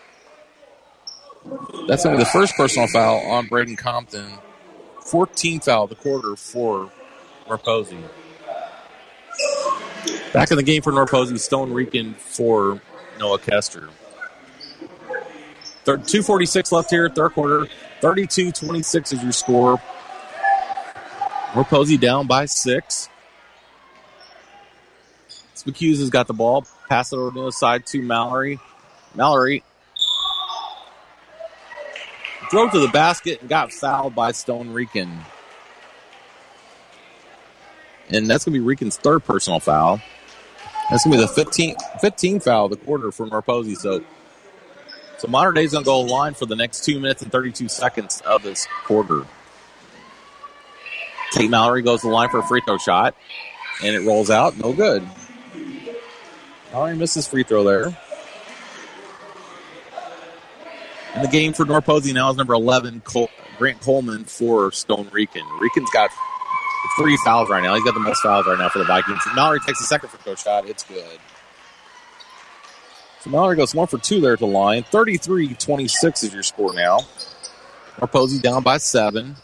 That's going to be the first personal foul on Braden Compton. fourteenth foul of the quarter for Norposi. Back in the game for Norposi, Stone Rican for Noah Kester. two forty-six left here, third quarter. thirty-two twenty-six is your score. Norposi down by six. McHughes has got the ball. Pass it over to the side to Mallory. Mallory drove to the basket and got fouled by Stone Rican. And that's going to be Rican's third personal foul. That's going to be the fifteenth, fifteenth foul of the quarter for Norposi. So, so Modern Day's going to go line for the next two minutes and thirty-two seconds of this quarter. Tate Mallory goes to the line for a free throw shot, and it rolls out. No good. Mallory misses free throw there. In the game for Norposi now is number eleven, Col- Grant Coleman for Stone Rican. Rican's got three fouls right now. He's got the most fouls right now for the Vikings. Mallory takes the second free throw shot. It's good. So Mallory goes one for two there at the line. thirty-three twenty-six is your score now. Norposi down by seven.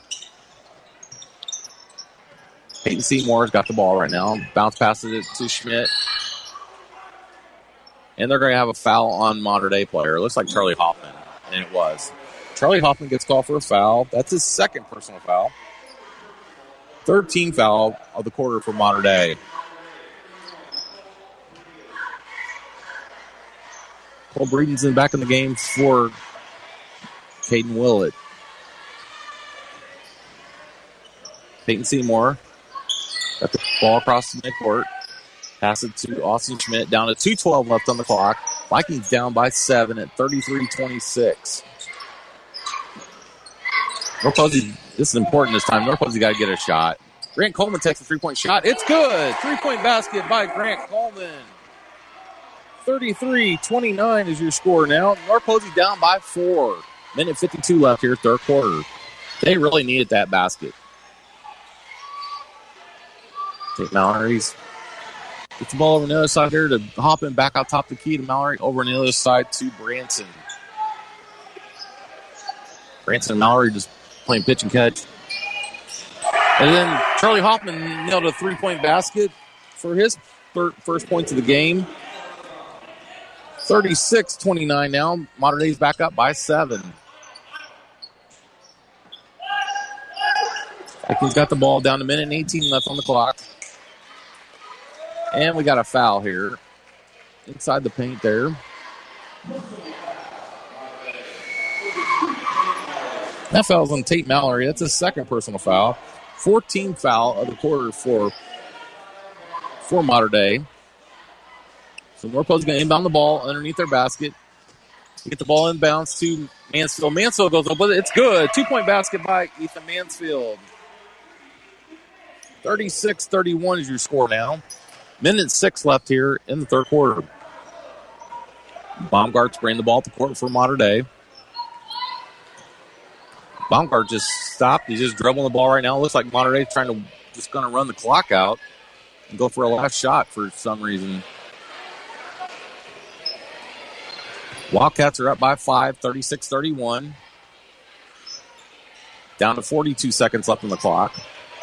Peyton Seymour's got the ball right now. Bounce passes it to Schmidt. And they're going to have a foul on Modern Day player. It looks like Charlie Hoffman. And it was. Charlie Hoffman gets called for a foul. That's his second personal foul. thirteenth foul of the quarter for Modern Day. Cole Breedenson back in the game for Caden Willett. Peyton Seymour got the ball across the midcourt. Pass it to Austin Schmidt. Down to two twelve left on the clock. Vikings down by seven at thirty-three twenty-six. Norposi, this is important this time. Norposi got to get a shot. Grant Coleman takes a three-point shot. It's good. Three-point basket by Grant Coleman. thirty-three twenty-nine is your score now. Norposi down by four. Minute fifty-two left here, third quarter. They really needed that basket. Tate Mallory's gets the ball over on the other side here to Hoppin back out top of the key to Mallory. Over on the other side to Branson. Branson and Mallory just playing pitch and catch. And then Charlie Hoffman nailed a three-point basket for his third, first points of the game. thirty-six twenty-nine now. Modern Day's back up by seven. Vikings got the ball down to a minute and eighteen left on the clock. And we got a foul here inside the paint there. That foul's on Tate Mallory. That's his second personal foul. fourteenth foul of the quarter for, for Modern Day. So Norpo's going to inbound the ball underneath their basket. Get the ball inbounds to Mansfield. Mansfield goes up with it. It's good. Two-point basket by Ethan Mansfield. thirty-six thirty-one is your score now. Minute six left here in the third quarter. Baumgart's bringing the ball up the court for Modern Day. Baumgart just stopped. He's just dribbling the ball right now. It looks like Modern Day's trying to just going to run the clock out and go for a last shot for some reason. Wildcats are up by five, thirty-six thirty-one. Down to forty-two seconds left on the clock.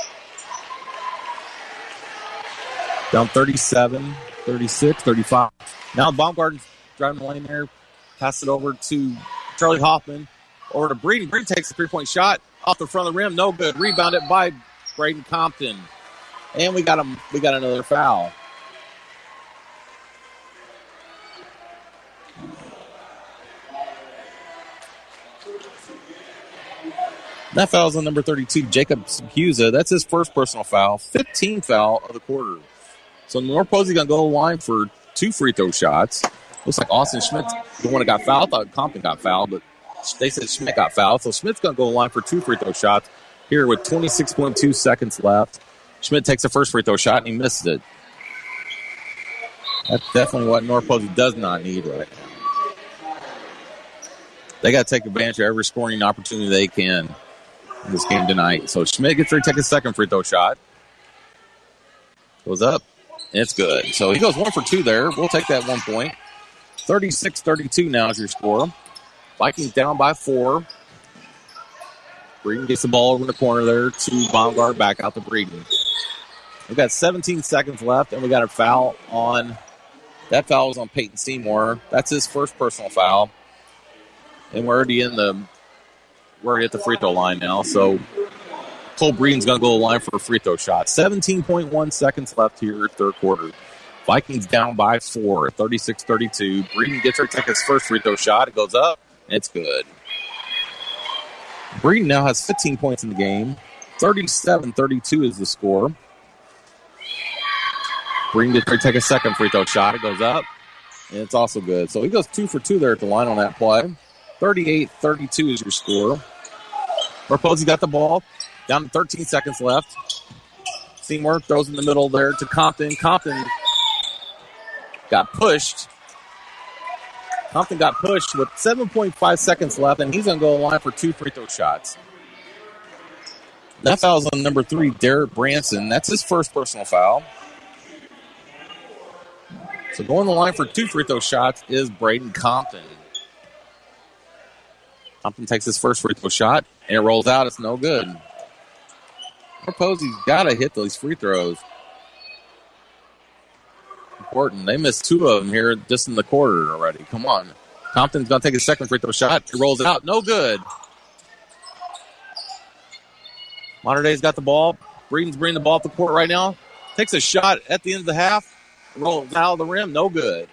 Down thirty-seven, thirty-six, thirty-five. Now Baumgart's driving the lane there. Pass it over to Charlie Hoffman. Over to Breeden. Breeden takes a three-point shot off the front of the rim. No good. Rebounded by Braden Compton. And we got him. We got another foul. That foul's on number thirty-two, Jacob Huza. That's his first personal foul. fifteenth foul of the quarter. So Norposi going to go to the line for two free throw shots. Looks like Austin Schmidt's the one that got fouled. I thought Compton got fouled, but they said Schmidt got fouled. So Schmidt's going to go to the line for two free throw shots here with twenty-six point two seconds left. Schmidt takes the first free throw shot, and he missed it. That's definitely what Norposi does not need right now. they got to take advantage of every scoring opportunity they can in this game tonight. So Schmidt gets ready to take a second free throw shot. Goes up. And it's good. So he goes one for two there. We'll take that one point. thirty-six thirty-two now is your score. Vikings down by four. Breeden gets the ball over in the corner there to Baumgart, back out to Breeden. We've got seventeen seconds left, and we got a foul on, that foul was on Peyton Seymour. That's his first personal foul. And we're already in the, we're already at the free throw line now. So Cole Breeden's going to go to the line for a free throw shot. seventeen point one seconds left here, third quarter. Vikings down by four, thirty-six thirty-two. Breeden gets her to take his first free throw shot. It goes up. It's good. Breeden now has fifteen points in the game. thirty-seven thirty-two is the score. Breeden gets her to take a second free throw shot. It goes up. And it's also good. So he goes two for two there at the line on that play. thirty-eight thirty-two is your score. Marposi got the ball. Down to thirteen seconds left. Seymour throws in the middle there to Compton. Compton got pushed. Compton got pushed with seven point five seconds left, and he's going to go to the line for two free throw shots. That foul's on number three, Derek Branson. That's his first personal foul. So going to the line for two free throw shots is Braden Compton. Compton takes his first free throw shot, and it rolls out. It's no good. Marposi's got to hit those free throws. Important. They missed two of them here just in the quarter already. Come on. Compton's going to take his second free throw shot. It rolls out. No good. Mater Dei's got the ball. Breeden's bringing the ball up the court right now. Takes a shot at the end of the half. Rolls out of the rim. No good.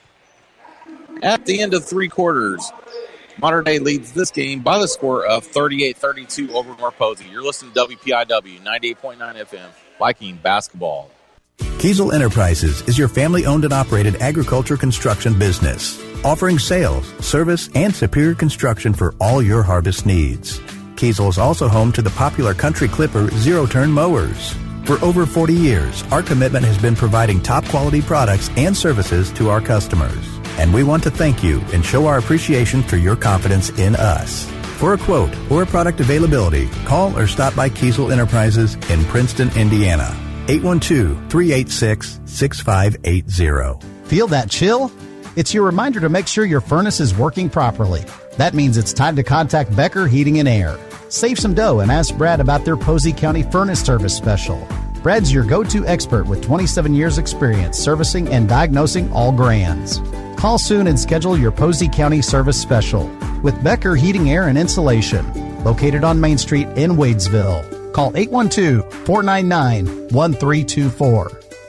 At the end of three quarters, Mater Dei leads this game by the score of thirty-eight thirty-two over Marposi. You're listening to W P I W ninety-eight point nine F M, Viking basketball. Kiesel Enterprises is your family-owned and operated agriculture construction business, offering sales, service, and superior construction for all your harvest needs. Kiesel is also home to the popular Country Clipper zero-turn mowers. For over forty years, our commitment has been providing top-quality products and services to our customers. And we want to thank you and show our appreciation for your confidence in us. For a quote or product availability, call or stop by Kiesel Enterprises in Princeton, Indiana. eight one two, three eight six, six five eight zero. Feel that chill? It's your reminder to make sure your furnace is working properly. That means it's time to contact Becker Heating and Air. Save some dough and ask Brad about their Posey County Furnace Service Special. Brad's your go-to expert with twenty-seven years experience servicing and diagnosing all brands. Call soon and schedule your Posey County Service Special with Becker Heating, Air, and Insulation. Located on Main Street in Wadesville. Call eight one two, four nine nine, one three two four.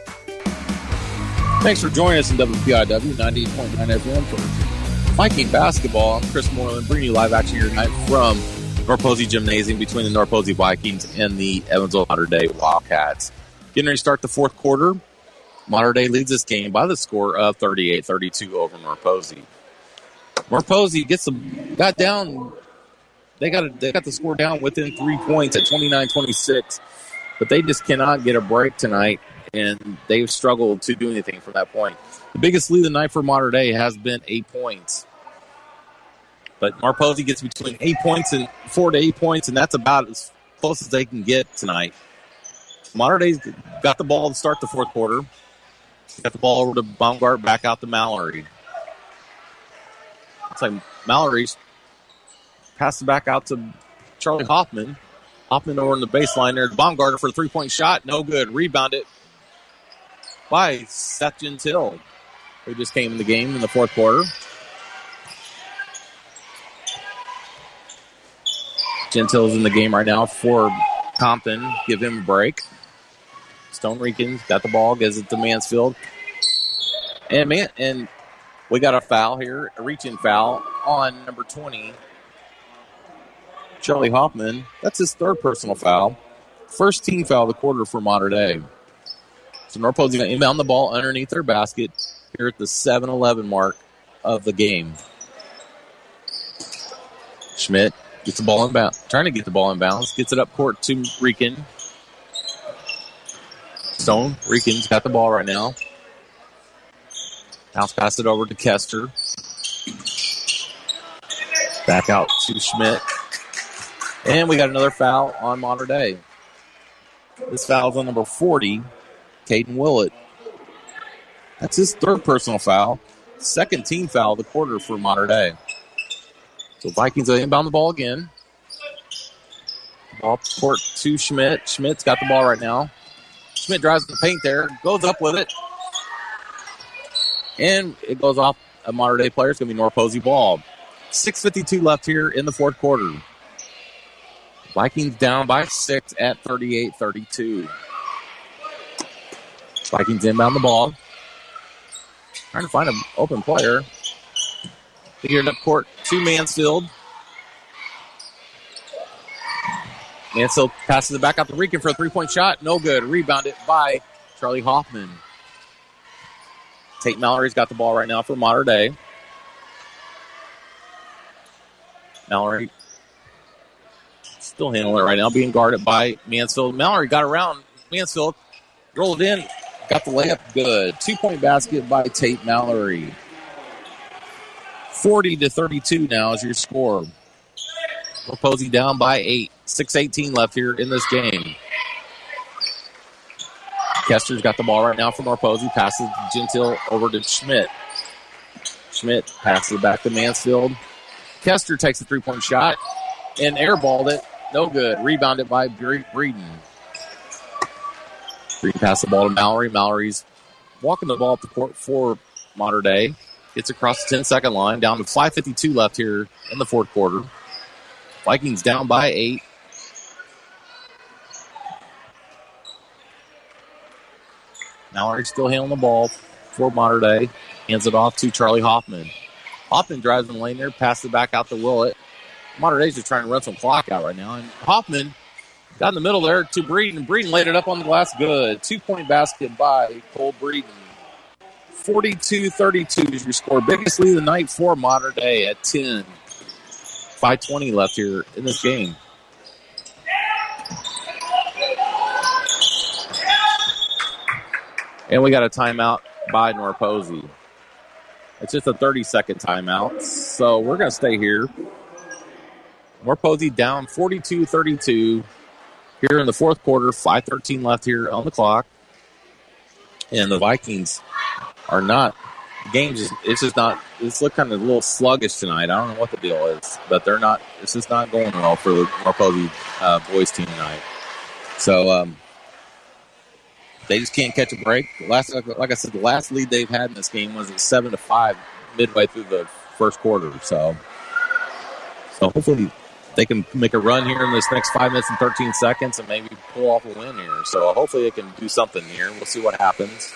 Thanks for joining us in W P I W ninety-eight point nine F M for Viking basketball. I'm Chris Moreland, bringing you live action here tonight from Norposi Gymnasium between the Norposi Vikings and the Evansville Mater Dei Wildcats. Getting ready to start the fourth quarter. Mater Dei leads this game by the score of thirty-eight thirty-two over Norposi. Norposi gets the got down. They got they got the score down within three points at twenty-nine twenty-six, but they just cannot get a break tonight, and they've struggled to do anything from that point. The biggest lead of the night for Mater Dei has been eight points. But Marposi gets between eight points and four to eight points, and that's about as close as they can get tonight. Mater Dei's got the ball to start the fourth quarter. Got the ball over to Baumgart, back out to Mallory. Looks like Mallory's passed it back out to Charlie Hoffman. Hoffman over in the baseline there. Baumgartner for a three-point shot. No good. Rebounded by Seth Gentile, who just came in the game in the fourth quarter. Gentile's in the game right now for Compton. Give him a break. Stone Rican got the ball, gives it to Mansfield. And man, and we got a foul here, a reach-in foul on number twenty, Charlie Hoffman. That's his third personal foul. First team foul of the quarter for Mater Dei. So Norposi going to inbound the ball underneath their basket here at the seven eleven mark of the game. Schmidt gets the ball in bounds, trying to get the ball in bounds, gets it up court to Rican. Stone, Rican's got the ball right now. Bounce pass it over to Kester. Back out to Schmidt. And we got another foul on Mater Dei. This foul's on number forty, Caden Willett. That's his third personal foul. Second team foul of the quarter for Mater Dei. So Vikings will inbound the ball again. Ball court to Schmidt. Schmidt's got the ball right now. Schmidt drives the paint there, goes up with it. And it goes off a Mater Dei player. It's going to be North Posey ball. six fifty-two left here in the fourth quarter. Vikings down by six at thirty-eight thirty-two. Vikings inbound the ball. Trying to find an open player. They get it up court to Mansfield. Mansfield passes it back out to Rican for a three-point shot. No good. Rebounded by Charlie Hoffman. Tate Mallory's got the ball right now for Mater Dei. Mallory still handling it right now, being guarded by Mansfield. Mallory got around Mansfield, rolled it in, got the layup good. Two-point basket by Tate Mallory. forty to thirty-two now is your score. North Posey down by eight. six eighteen left here in this game. Kester's got the ball right now for North Posey. Passes Gentile over to Schmidt. Schmidt passes it back to Mansfield. Kester takes a three-point shot and airballed it. No good. Rebounded by Breeden. Breeden passes the ball to Mallory. Mallory's walking the ball up the court for Mater Dei. Gets across the ten-second line. Down to five fifty-two left here in the fourth quarter. Vikings down by eight. Mallory still handling the ball for Mater Dei. Hands it off to Charlie Hoffman. Hoffman drives in the lane there, passes it back out to Willett. Mater Dei's just trying to run some clock out right now. And Hoffman got in the middle there to Breeden. Breeden laid it up on the glass. Good. Two-point basket by Cole Breeden. forty-two thirty-two is your score. Biggest lead of the night for Mater Dei at ten. five twenty left here in this game. And we got a timeout by North Posey. It's just a thirty-second timeout, so we're going to stay here. North Posey down forty-two thirty-two here in the fourth quarter. five thirteen left here on the clock. And the Vikings are not, the game just, it's just not, it's look kind of a little sluggish tonight. I don't know what the deal is, but they're not, it's just not going well for the North Posey uh, boys team tonight. So, um, they just can't catch a break. Last, like I said, the last lead they've had in this game was at seven to five midway through the first quarter. So, so hopefully they can make a run here in this next five minutes and thirteen seconds and maybe pull off a win here. So hopefully they can do something here. We'll see what happens.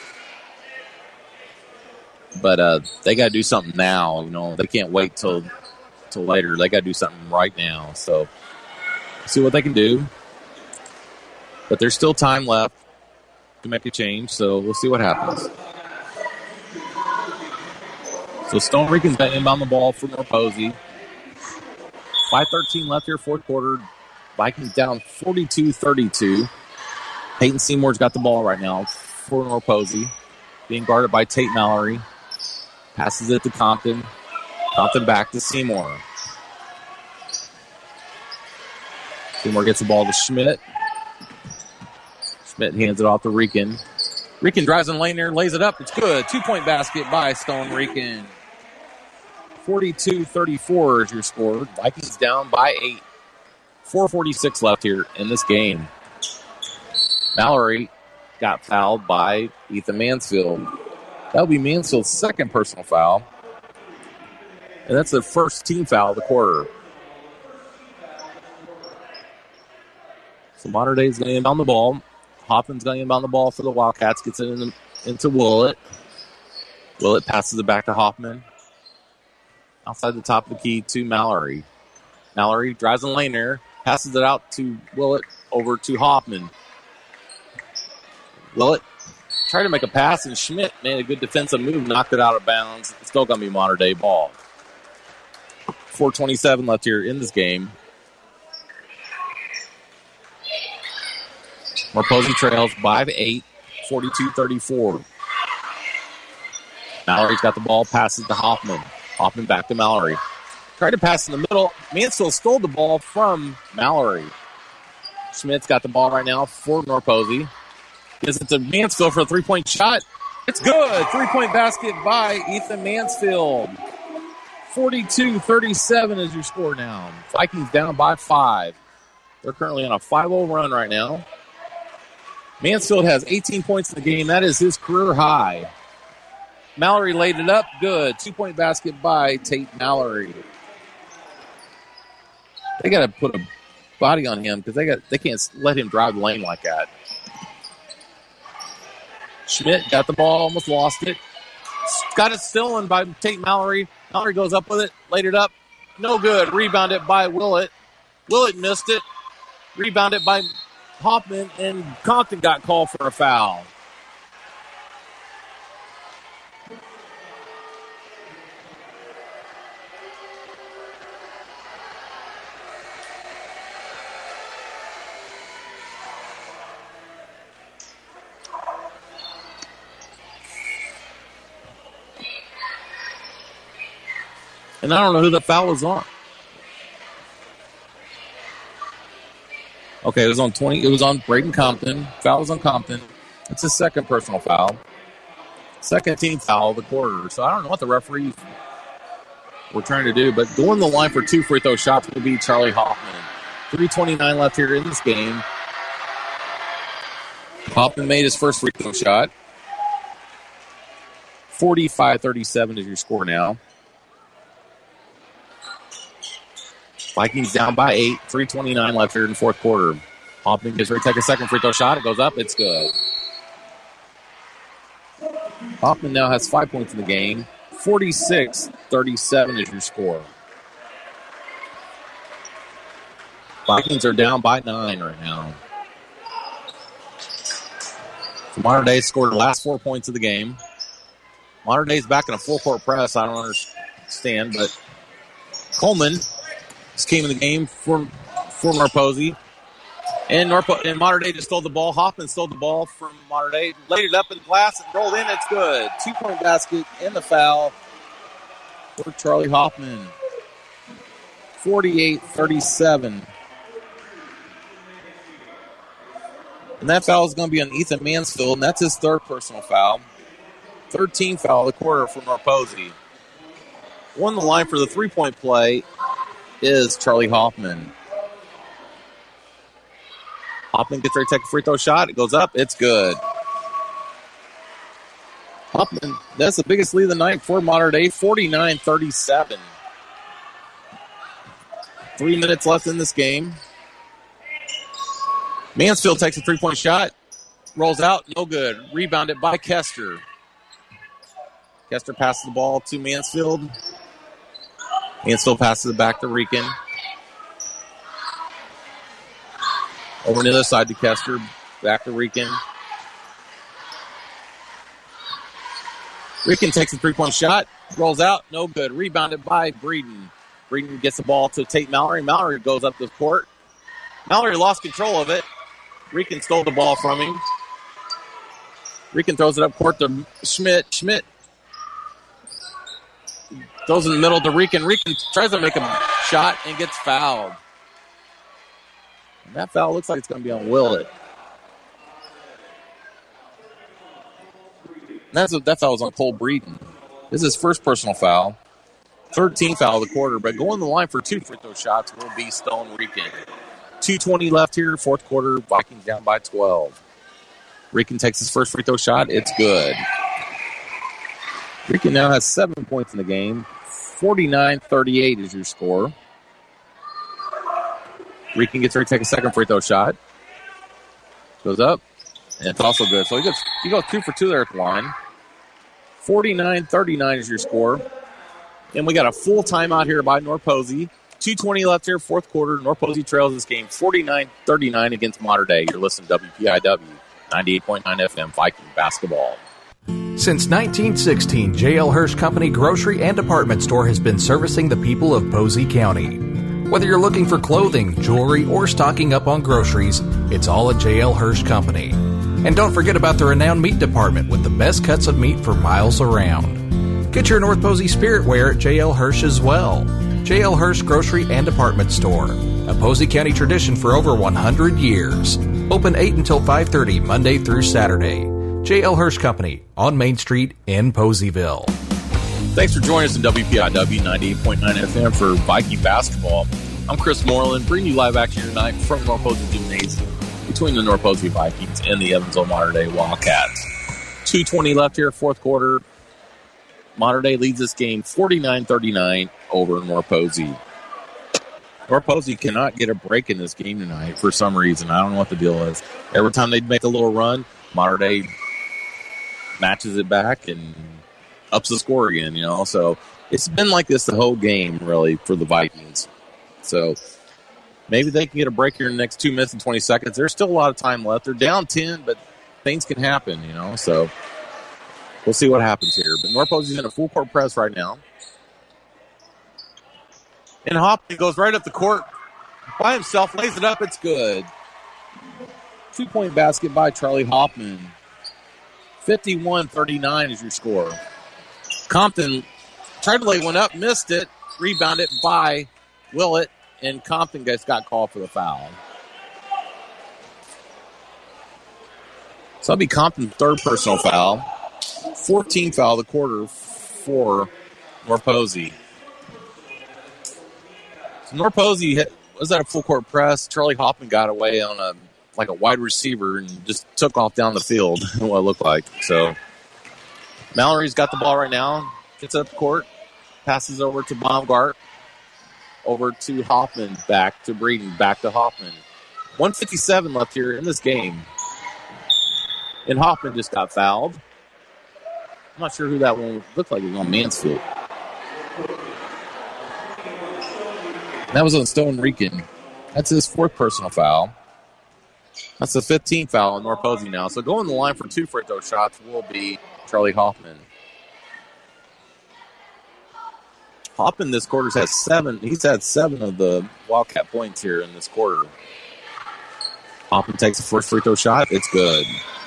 But uh, they got to do something now. You know, they can't wait till till later. They got to do something right now. So see what they can do. But there's still time left to make a change, so we'll see what happens. So Stone Rican's got inbound the ball for North Posey. five thirteen left here, fourth quarter. Vikings down forty-two thirty-two. Peyton Seymour's got the ball right now for North Posey. Being guarded by Tate Mallory. Passes it to Compton. Compton back to Seymour. Seymour gets the ball to Schmidt. Schmidt hands it off to Rican. Rican drives in the lane there, lays it up. It's good. Two-point basket by Stone Rican. forty-two thirty-four is your score. Vikings down by eight. four forty-six left here in this game. Mallory got fouled by Ethan Mansfield. That'll be Mansfield's second personal foul. And that's the first team foul of the quarter. So Mater Dei's going to inbound the ball. Hoffman's going to inbound the ball for the Wildcats. Gets it in, into Willett. Willett passes it back to Hoffman. Outside the top of the key to Mallory. Mallory drives in the lane there. Passes it out to Willett over to Hoffman. Willett tried to make a pass, and Schmidt made a good defensive move, knocked it out of bounds. It's still going to be Mater Dei ball. four twenty-seven left here in this game. North Posey trails by eight, forty-two thirty-four. Mallory's got the ball, passes to Hoffman. Hoffman back to Mallory. Tried to pass in the middle. Mansfield stole the ball from Mallory. Schmidt's got the ball right now for Norposey. Gives it to Mansfield for a three-point shot. It's good. Three-point basket by Ethan Mansfield. forty-two thirty-seven is your score now. Vikings down by five. They're currently on a five oh run right now. Mansfield has eighteen points in the game. That is his career high. Mallory laid it up. Good. Two-point basket by Tate Mallory. They got to put a body on him because they got they can't let him drive the lane like that. Schmidt got the ball, almost lost it. Got it stolen by Tate Mallory. Mallory goes up with it, laid it up. No good. Rebounded by Willett. Willett missed it. Rebounded by Hoffman, and Compton got called for a foul. And I don't know who the foul was on. Okay, it was on twenty. It was on Braden Compton. Foul was on Compton. It's his second personal foul. Second team foul of the quarter. So I don't know what the referees were trying to do, but going to the line for two free throw shots will be Charlie Hoffman. three twenty-nine left here in this game. Hoffman made his first free throw shot. forty-five thirty-seven is your score now. Vikings down by eight. three twenty-nine left here in the fourth quarter. Hoffman gets ready to take a second free throw shot. It goes up. It's good. Hoffman now has five points in the game. forty-six thirty-seven is your score. Vikings are down by nine right now. So Modern Day scored the last four points of the game. Modern Day's back in a full court press. I don't understand, but Coleman just came in the game for, for Norposey. And, Norpo, and Modern Day just stole the ball. Hoffman stole the ball from Modern Day. Laid it up in the glass and rolled in. It's good. Two-point basket and the foul for Charlie Hoffman. forty-eight thirty-seven. And that foul is going to be on Ethan Mansfield, and that's his third personal foul. thirteen foul of the quarter for Norposey. On the line for the three-point play is Charlie Hoffman. Hoffman gets ready to take a free throw shot. It goes up. It's good. Hoffman, that's the biggest lead of the night for Modern Day, forty-nine thirty-seven. Three minutes left in this game. Mansfield takes a three-point shot. Rolls out. No good. Rebounded by Kester. Kester passes the ball to Mansfield. Mansfield passes it back to Rican. Over on the other side to Kester. Back to Rican. Rican takes a three-point shot. Rolls out. No good. Rebounded by Breeden. Breeden gets the ball to Tate Mallory. Mallory goes up the court. Mallory lost control of it. Rican stole the ball from him. Rican throws it up court to Schmidt. Schmidt throws in the middle to Rican. Rican tries to make a shot and gets fouled. And that foul looks like it's going to be on Willett. That's a, that foul was on Cole Breeden. This is his first personal foul. thirteenth foul of the quarter, but going to the line for two free throw shots will be Stone Rican. two twenty left here, fourth quarter. Vikings down by twelve. Rican takes his first free throw shot. It's good. Rican now has seven points in the game. forty-nine thirty-eight is your score. Rican gets ready to take a second free throw shot. Goes up. And it's also good. So he goes, he goes two for two there at the line. forty-nine thirty-nine is your score. And we got a full timeout here by Norposey. two twenty left here, fourth quarter. Norposey trails this game forty-nine thirty-nine against Modern Day. You're listening to W P I W, ninety-eight point nine F M, Viking basketball. Since nineteen sixteen, J L Hirsch Company Grocery and Department Store has been servicing the people of Posey County. Whether you're looking for clothing, jewelry, or stocking up on groceries, it's all at J L Hirsch Company. And don't forget about the renowned meat department with the best cuts of meat for miles around. Get your North Posey spirit wear at J L Hirsch as well. J L Hirsch Grocery and Department Store, a Posey County tradition for over one hundred years. Open eight until five thirty Monday through Saturday. J L Hirsch Company on Main Street in Poseyville. Thanks for joining us in W P I W ninety-eight point nine F M for Viking basketball. I'm Chris Moreland, bringing you live action tonight from North Posey Gymnasium between the North Posey Vikings and the Evansville Mater Dei Wildcats. two twenty left here, fourth quarter. Mater Dei leads this game forty-nine thirty-nine over North Posey. North Posey cannot get a break in this game tonight for some reason. I don't know what the deal is. Every time they make a little run, Mater Dei matches it back and ups the score again, you know. So it's been like this the whole game, really, for the Vikings. So maybe they can get a break here in the next two minutes and twenty seconds. There's still a lot of time left. They're down ten, but things can happen, you know. So we'll see what happens here. But North Posey's in a full court press right now. And Hoffman goes right up the court by himself, lays it up. It's good. Two-point basket by Charlie Hoffman. fifty-one thirty-nine is your score. Compton tried to lay one up, missed it, rebounded by Willett, and Compton gets got called for the foul. So that'll be Compton's third personal foul. fourteenth foul of the quarter for North Posey. So North Posey hit, was at a full court press. Charlie Hoffman got away on a like a wide receiver and just took off down the field, what it looked like. So Mallory's got the ball right now, gets up the court, passes over to Baumgart, over to Hoffman, back to Breeden, back to Hoffman. one fifty-seven left here in this game. And Hoffman just got fouled. I'm not sure who that one looked like. It was on Mansfield. That was on Stone Rican. That's his fourth personal foul. That's the fifteenth foul on North Posey now. So going the line for two free throw shots will be Charlie Hoffman. Hoffman this quarter has seven. He's had seven of the Wildcat points here in this quarter. Hoffman takes the first free throw shot. It's good.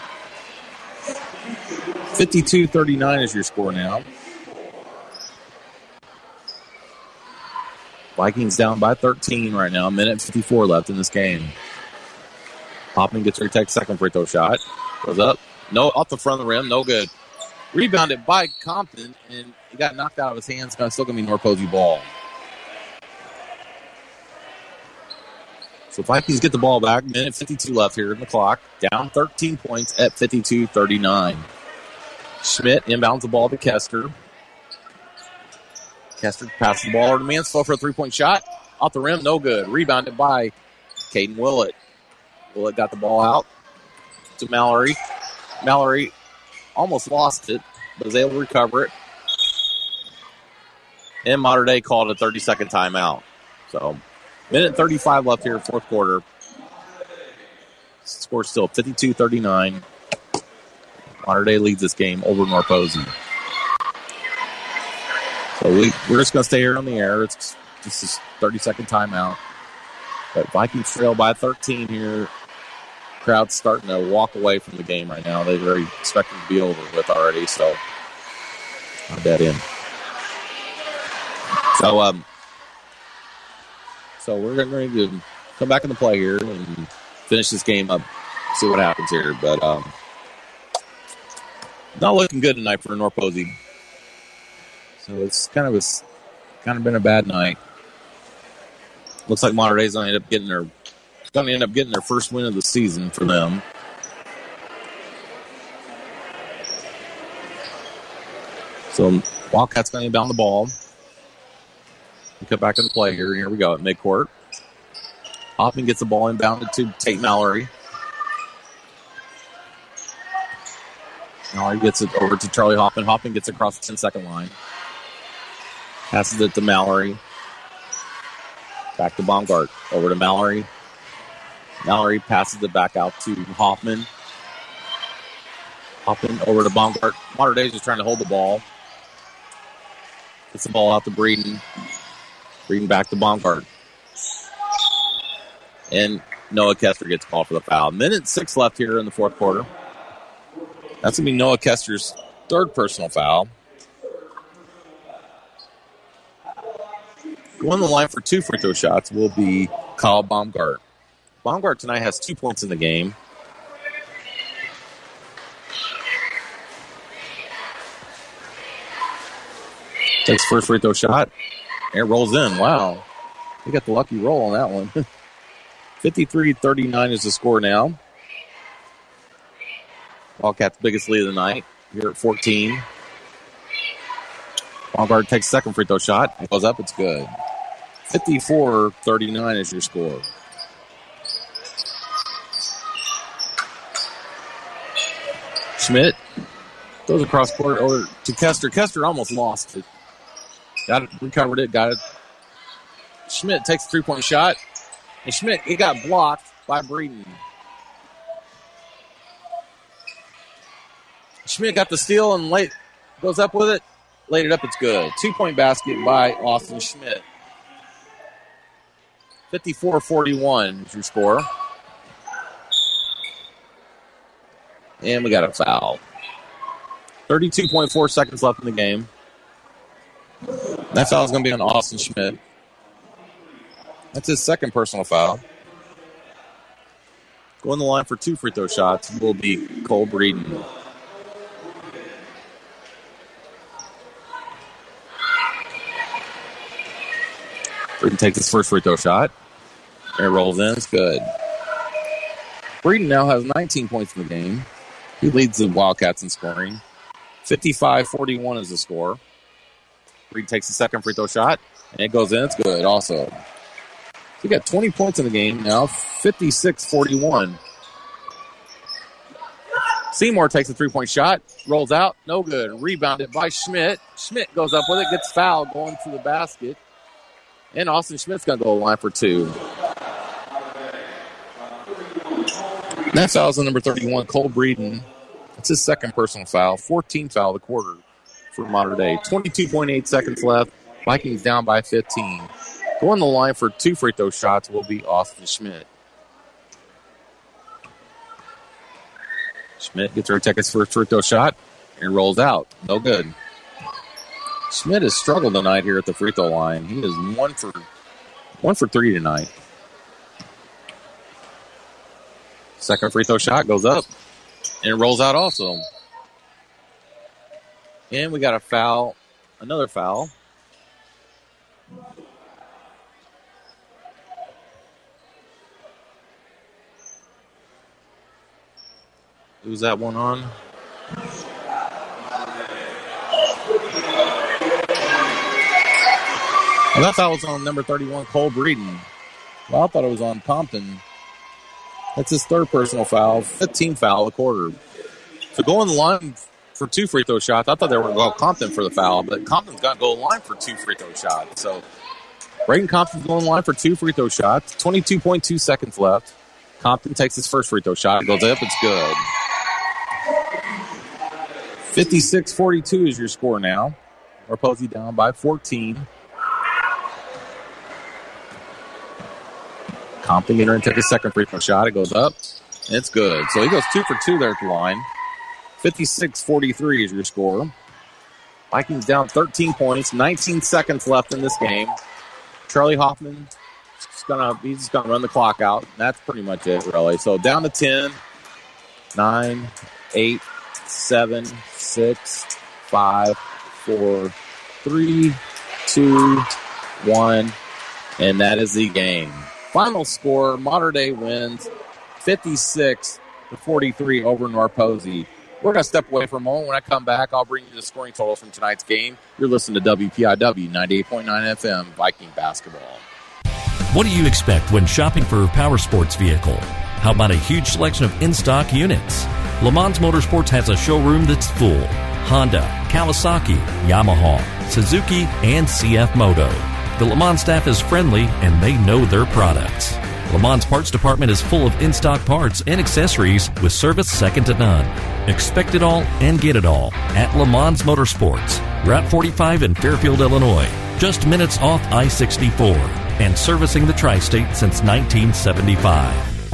fifty-two thirty-nine is your score now. Vikings down by thirteen right now. A minute fifty-four left in this game. Hoffman gets her take second free throw shot. Goes up. No, off the front of the rim. No good. Rebounded by Compton, and he got knocked out of his hands. It's still going to be North Posey ball. So Vikings get the ball back. Minute fifty-two left here in the clock. Down thirteen points at fifty-two thirty-nine. Schmidt inbounds the ball to Kester. Kester passes the ball over to Mansfield for a three-point shot. Off the rim, no good. Rebounded by Caden Willett. Willett got the ball out to Mallory. Mallory almost lost it, but was able to recover it. And Mater Dei called a thirty-second timeout. So, minute thirty-five left here, fourth quarter. Score still fifty-two thirty-nine. Mater Dei leads this game over North Posey. So we, we're just going to stay here on the air. It's just a thirty-second timeout. But Vikings trail by thirteen here. Crowd's starting to walk away from the game right now. They're very expecting to be over with already, so I'll bet in. So, um, so we're getting ready to come back into play here and finish this game up, see what happens here. But um, not looking good tonight for North Posey. So it's kind of a, kind of been a bad night. Looks like Mater Dei's going to end up getting their going to end up getting their first win of the season for them. So Wildcats going to inbound the ball. We come back into play here. Here we go at midcourt. Hoffman gets the ball inbounded to Tate Mallory. Mallory gets it over to Charlie Hoffman. Hoffman gets across the ten-second line. Passes it to Mallory. Back to Baumgart. Over to Mallory. Mallory passes it back out to Hoffman. Hoffman over to Baumgart. Mater Dei's just trying to hold the ball. Gets the ball out to Breeden. Breeden back to Baumgart. And Noah Kester gets called for the foul. Minute six left here in the fourth quarter. That's going to be Noah Kester's third personal foul. Going on the line for two free throw shots will be Kyle Baumgart. Baumgart tonight has two points in the game. Takes first free throw shot. And it rolls in. Wow. He got the lucky roll on that one. fifty-three thirty-nine is the score now. Wildcats' biggest lead of the night. Here at fourteen. Baumgart takes second free throw shot. It goes up. It's good. fifty-four thirty-nine is your score. Schmidt throws across court over to Kester. Kester almost lost it. Got it, recovered it, got it. Schmidt takes a three-point shot. And Schmidt, it got blocked by Breeden. Schmidt got the steal and late, goes up with it. Laid it up, it's good. Two-point basket by Austin Schmidt. fifty-four forty-one is your score. And we got a foul. thirty-two point four seconds left in the game. That foul is going to be on Austin Schmidt. That's his second personal foul. Going the line for two free throw shots will be Cole Breeden. Breeden takes his first free throw shot. And it rolls in. It's good. Breeden now has nineteen points in the game. He leads the Wildcats in scoring. fifty-five forty-one is the score. Breeden takes the second free throw shot. And it goes in. It's good also. So we got twenty points in the game now. fifty-six forty-one. Seymour takes a three-point shot. Rolls out. No good. Rebounded by Schmidt. Schmidt goes up with it. Gets fouled going to the basket. And Austin Schmidt's going to go to the line for two. That foul's on number thirty-one, Cole Breeden. It's his second personal foul. fourteenth foul of the quarter for Mater Dei. twenty-two point eight seconds left. Vikings down by fifteen. Going the line for two free throw shots will be Austin Schmidt. Schmidt gets ready to take his first free throw shot and rolls out. No good. Schmidt has struggled tonight here at the free throw line. He is one for one for three tonight. Second free throw shot goes up and it rolls out also. And we got a foul, another foul. Who's that one on? Well, that foul was on number thirty-one, Cole Breeden. Well, I thought it was on Compton. That's his third personal foul. fifteenth foul of the quarter. So going the line for two free throw shots. I thought they were going to go Compton for the foul, but Compton's got to go line for two free throw shots. So Braden Compton's going line for two free throw shots. twenty-two point two seconds left. Compton takes his first free throw shot. Goes up. It's good. fifty-six forty-two is your score now. Norposy down by fourteen. Compton getting ready to take a second free throw shot. It goes up. And it's good. So he goes two for two there at the line. fifty-six forty-three is your score. Vikings down thirteen points. nineteen seconds left in this game. Charlie Hoffman, is gonna, he's just going to run the clock out. That's pretty much it, really. So down to ten. nine, eight, seven, six, five, four, three, two, one. And that is the game. Final score, Mater Dei wins fifty-six to forty-three over Norposy. We're going to step away for a moment. When I come back, I'll bring you the scoring total from tonight's game. You're listening to W P I W ninety-eight point nine F M Viking Basketball. What do you expect when shopping for a power sports vehicle? How about a huge selection of in-stock units? Le Mans Motorsports has a showroom that's full. Honda, Kawasaki, Yamaha, Suzuki, and C F Moto. The Le Mans staff is friendly and they know their products. Le Mans Parts Department is full of in-stock parts and accessories with service second to none. Expect it all and get it all at Le Mans Motorsports, Route forty-five in Fairfield, Illinois, just minutes off I sixty-four, and servicing the tri-state since nineteen seventy-five.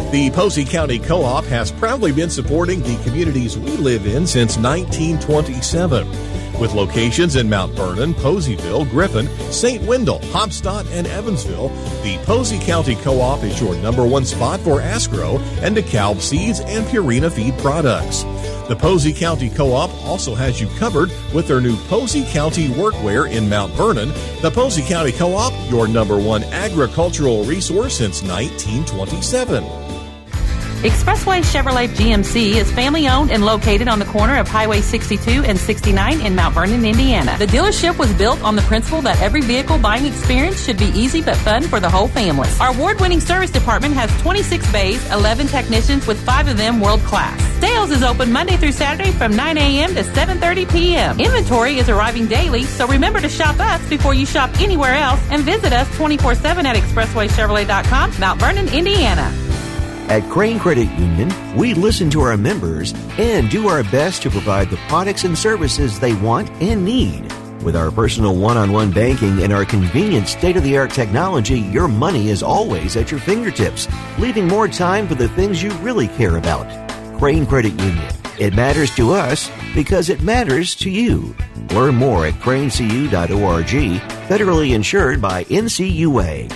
The Posey County Co-op has proudly been supporting the communities we live in since nineteen twenty-seven. With locations in Mount Vernon, Poseyville, Griffin, Saint Wendell, Hopstad, and Evansville, the Posey County Co-op is your number one spot for Asgrow and DeKalb seeds and Purina feed products. The Posey County Co-op also has you covered with their new Posey County Workwear in Mount Vernon. The Posey County Co-op, your number one agricultural resource since nineteen twenty-seven. Expressway Chevrolet G M C is family-owned and located on the corner of Highway sixty-two and sixty-nine in Mount Vernon, Indiana. The dealership was built on the principle that every vehicle buying experience should be easy but fun for the whole family. Our award-winning service department has twenty-six bays, eleven technicians, with five of them world-class. Sales is open Monday through Saturday from nine a.m. to seven thirty p.m. Inventory is arriving daily, so remember to shop us before you shop anywhere else and visit us twenty-four seven at expressway chevrolet dot com, Mount Vernon, Indiana. At Crane Credit Union, we listen to our members and do our best to provide the products and services they want and need. With our personal one-on-one banking and our convenient state-of-the-art technology, your money is always at your fingertips, leaving more time for the things you really care about. Crane Credit Union. It matters to us because it matters to you. Learn more at crane c u dot org, federally insured by N C U A.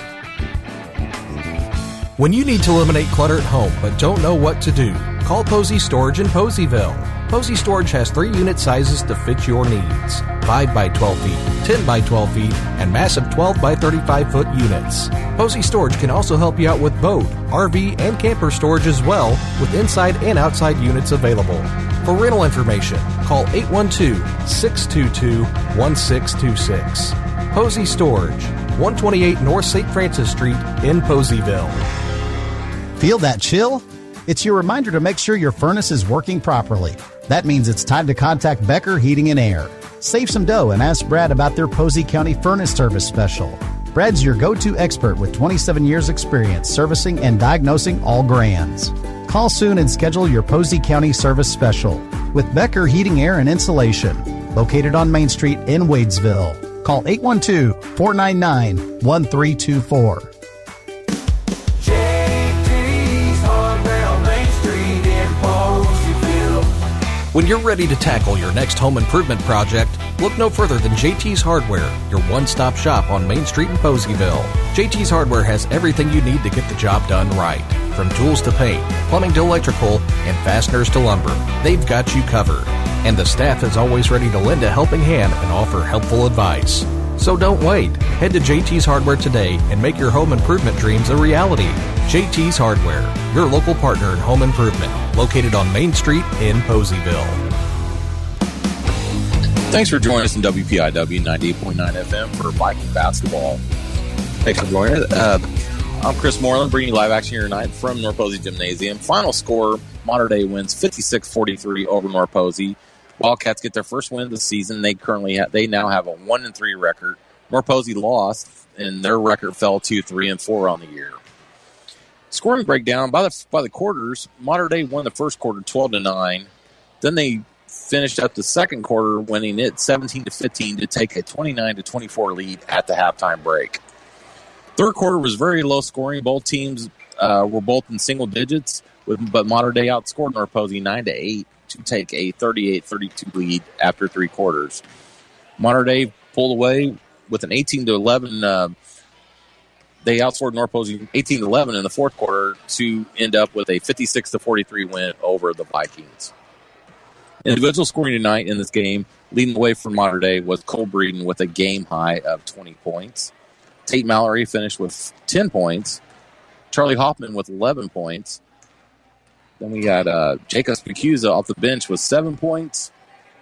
When you need to eliminate clutter at home but don't know what to do, call Posey Storage in Poseyville. Posey Storage has three unit sizes to fit your needs. five by twelve feet, ten by twelve feet, and massive twelve by thirty-five foot units. Posey Storage can also help you out with boat, R V, and camper storage as well, with inside and outside units available. For rental information, call eight one two, six two two, one six two six. Posey Storage, one twenty-eight North Saint Francis Street in Poseyville. Feel that chill? It's your reminder to make sure your furnace is working properly. That means it's time to contact Becker Heating and Air. Save some dough and ask Brad about their Posey County Furnace Service Special. Brad's your go-to expert with twenty-seven years experience servicing and diagnosing all brands. Call soon and schedule your Posey County Service Special with Becker Heating, Air, and Insulation, located on Main Street in Wadesville. Call eight one two, four nine nine, one three two four. When you're ready to tackle your next home improvement project, look no further than J T's Hardware, your one-stop shop on Main Street in Poseyville. J T's Hardware has everything you need to get the job done right. From tools to paint, plumbing to electrical, and fasteners to lumber, they've got you covered. And the staff is always ready to lend a helping hand and offer helpful advice. So don't wait. Head to J T's Hardware today and make your home improvement dreams a reality. J T's Hardware, your local partner in home improvement, located on Main Street in Poseyville. Thanks for joining us in W P I W ninety-eight point nine F M for Viking basketball. Thanks for joining us. Uh, I'm Chris Moreland, bringing you live action here tonight from North Posey Gymnasium. Final score, Mater Dei wins fifty-six forty-three over North Posey. Wildcats get their first win of the season. They currently have, they now have a one and three record. North Posey lost, and their record fell to three and four on the year. Scoring breakdown by the by the quarters. Mater Dei won the first quarter twelve to nine. Then they finished up the second quarter, winning it seventeen to fifteen to take a twenty-nine to twenty-four lead at the halftime break. Third quarter was very low scoring. Both teams uh, were both in single digits, with, but Mater Dei outscored North Posey nine to eight to take a thirty-eight thirty-two lead after three quarters. Mater Dei pulled away with an eighteen to eleven. Uh, they outscored North Posey eighteen to eleven in the fourth quarter to end up with a fifty-six to forty-three win over the Vikings. Individual scoring tonight in this game, leading the way for Mater Dei, was Cole Breeden with a game high of twenty points. Tate Mallory finished with ten points. Charlie Hoffman with eleven points. Then we got uh, Jacob Spicuza off the bench with seven points.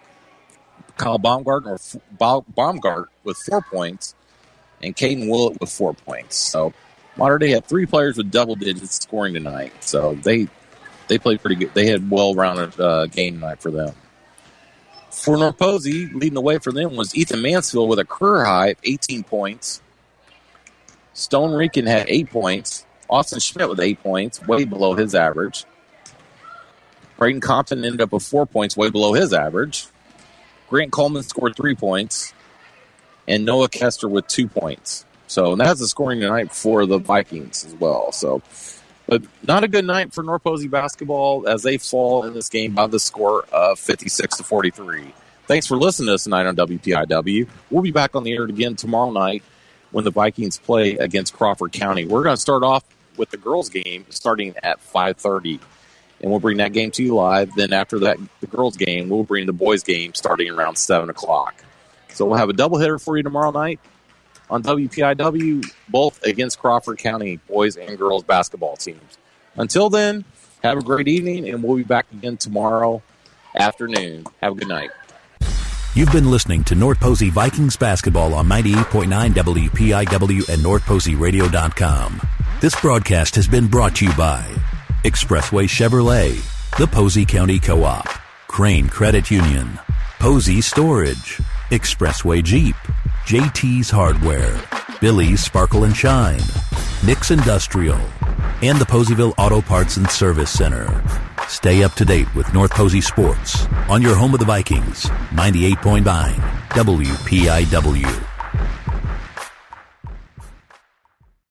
Kyle Baumgartner, or Baumgart with four points. And Caden Willett with four points. So Mater Dei had three players with double digits scoring tonight. So they they played pretty good. They had well-rounded uh, game tonight for them. For North Posey, leading the way for them was Ethan Mansfield with a career high of eighteen points. Stone Rican had eight points. Austin Schmidt with eight points, way below his average. Braden Compton ended up with four points, way below his average. Grant Coleman scored three points. And Noah Kester with two points. So that's the scoring tonight for the Vikings as well. So But not a good night for North Posey basketball as they fall in this game by the score of fifty-six to forty-three. Thanks for listening to us tonight on W P I W. We'll be back on the air again tomorrow night when the Vikings play against Crawford County. We're going to start off with the girls' game starting at five thirty, and we'll bring that game to you live. Then after that, the girls' game, we'll bring the boys' game starting around seven o'clock. So we'll have a doubleheader for you tomorrow night on W P I W, both against Crawford County boys and girls basketball teams. Until then, have a great evening, and we'll be back again tomorrow afternoon. Have a good night. You've been listening to North Posey Vikings basketball on ninety-eight point nine W P I W and North Posey Radio dot com. This broadcast has been brought to you by Expressway Chevrolet, the Posey County Co-op, Crane Credit Union, Posey Storage, Expressway Jeep, J T's Hardware, Billy's Sparkle and Shine, Nick's Industrial, and the Poseyville Auto Parts and Service Center. Stay up to date with North Posey Sports on your home of the Vikings, ninety-eight point nine W P I W.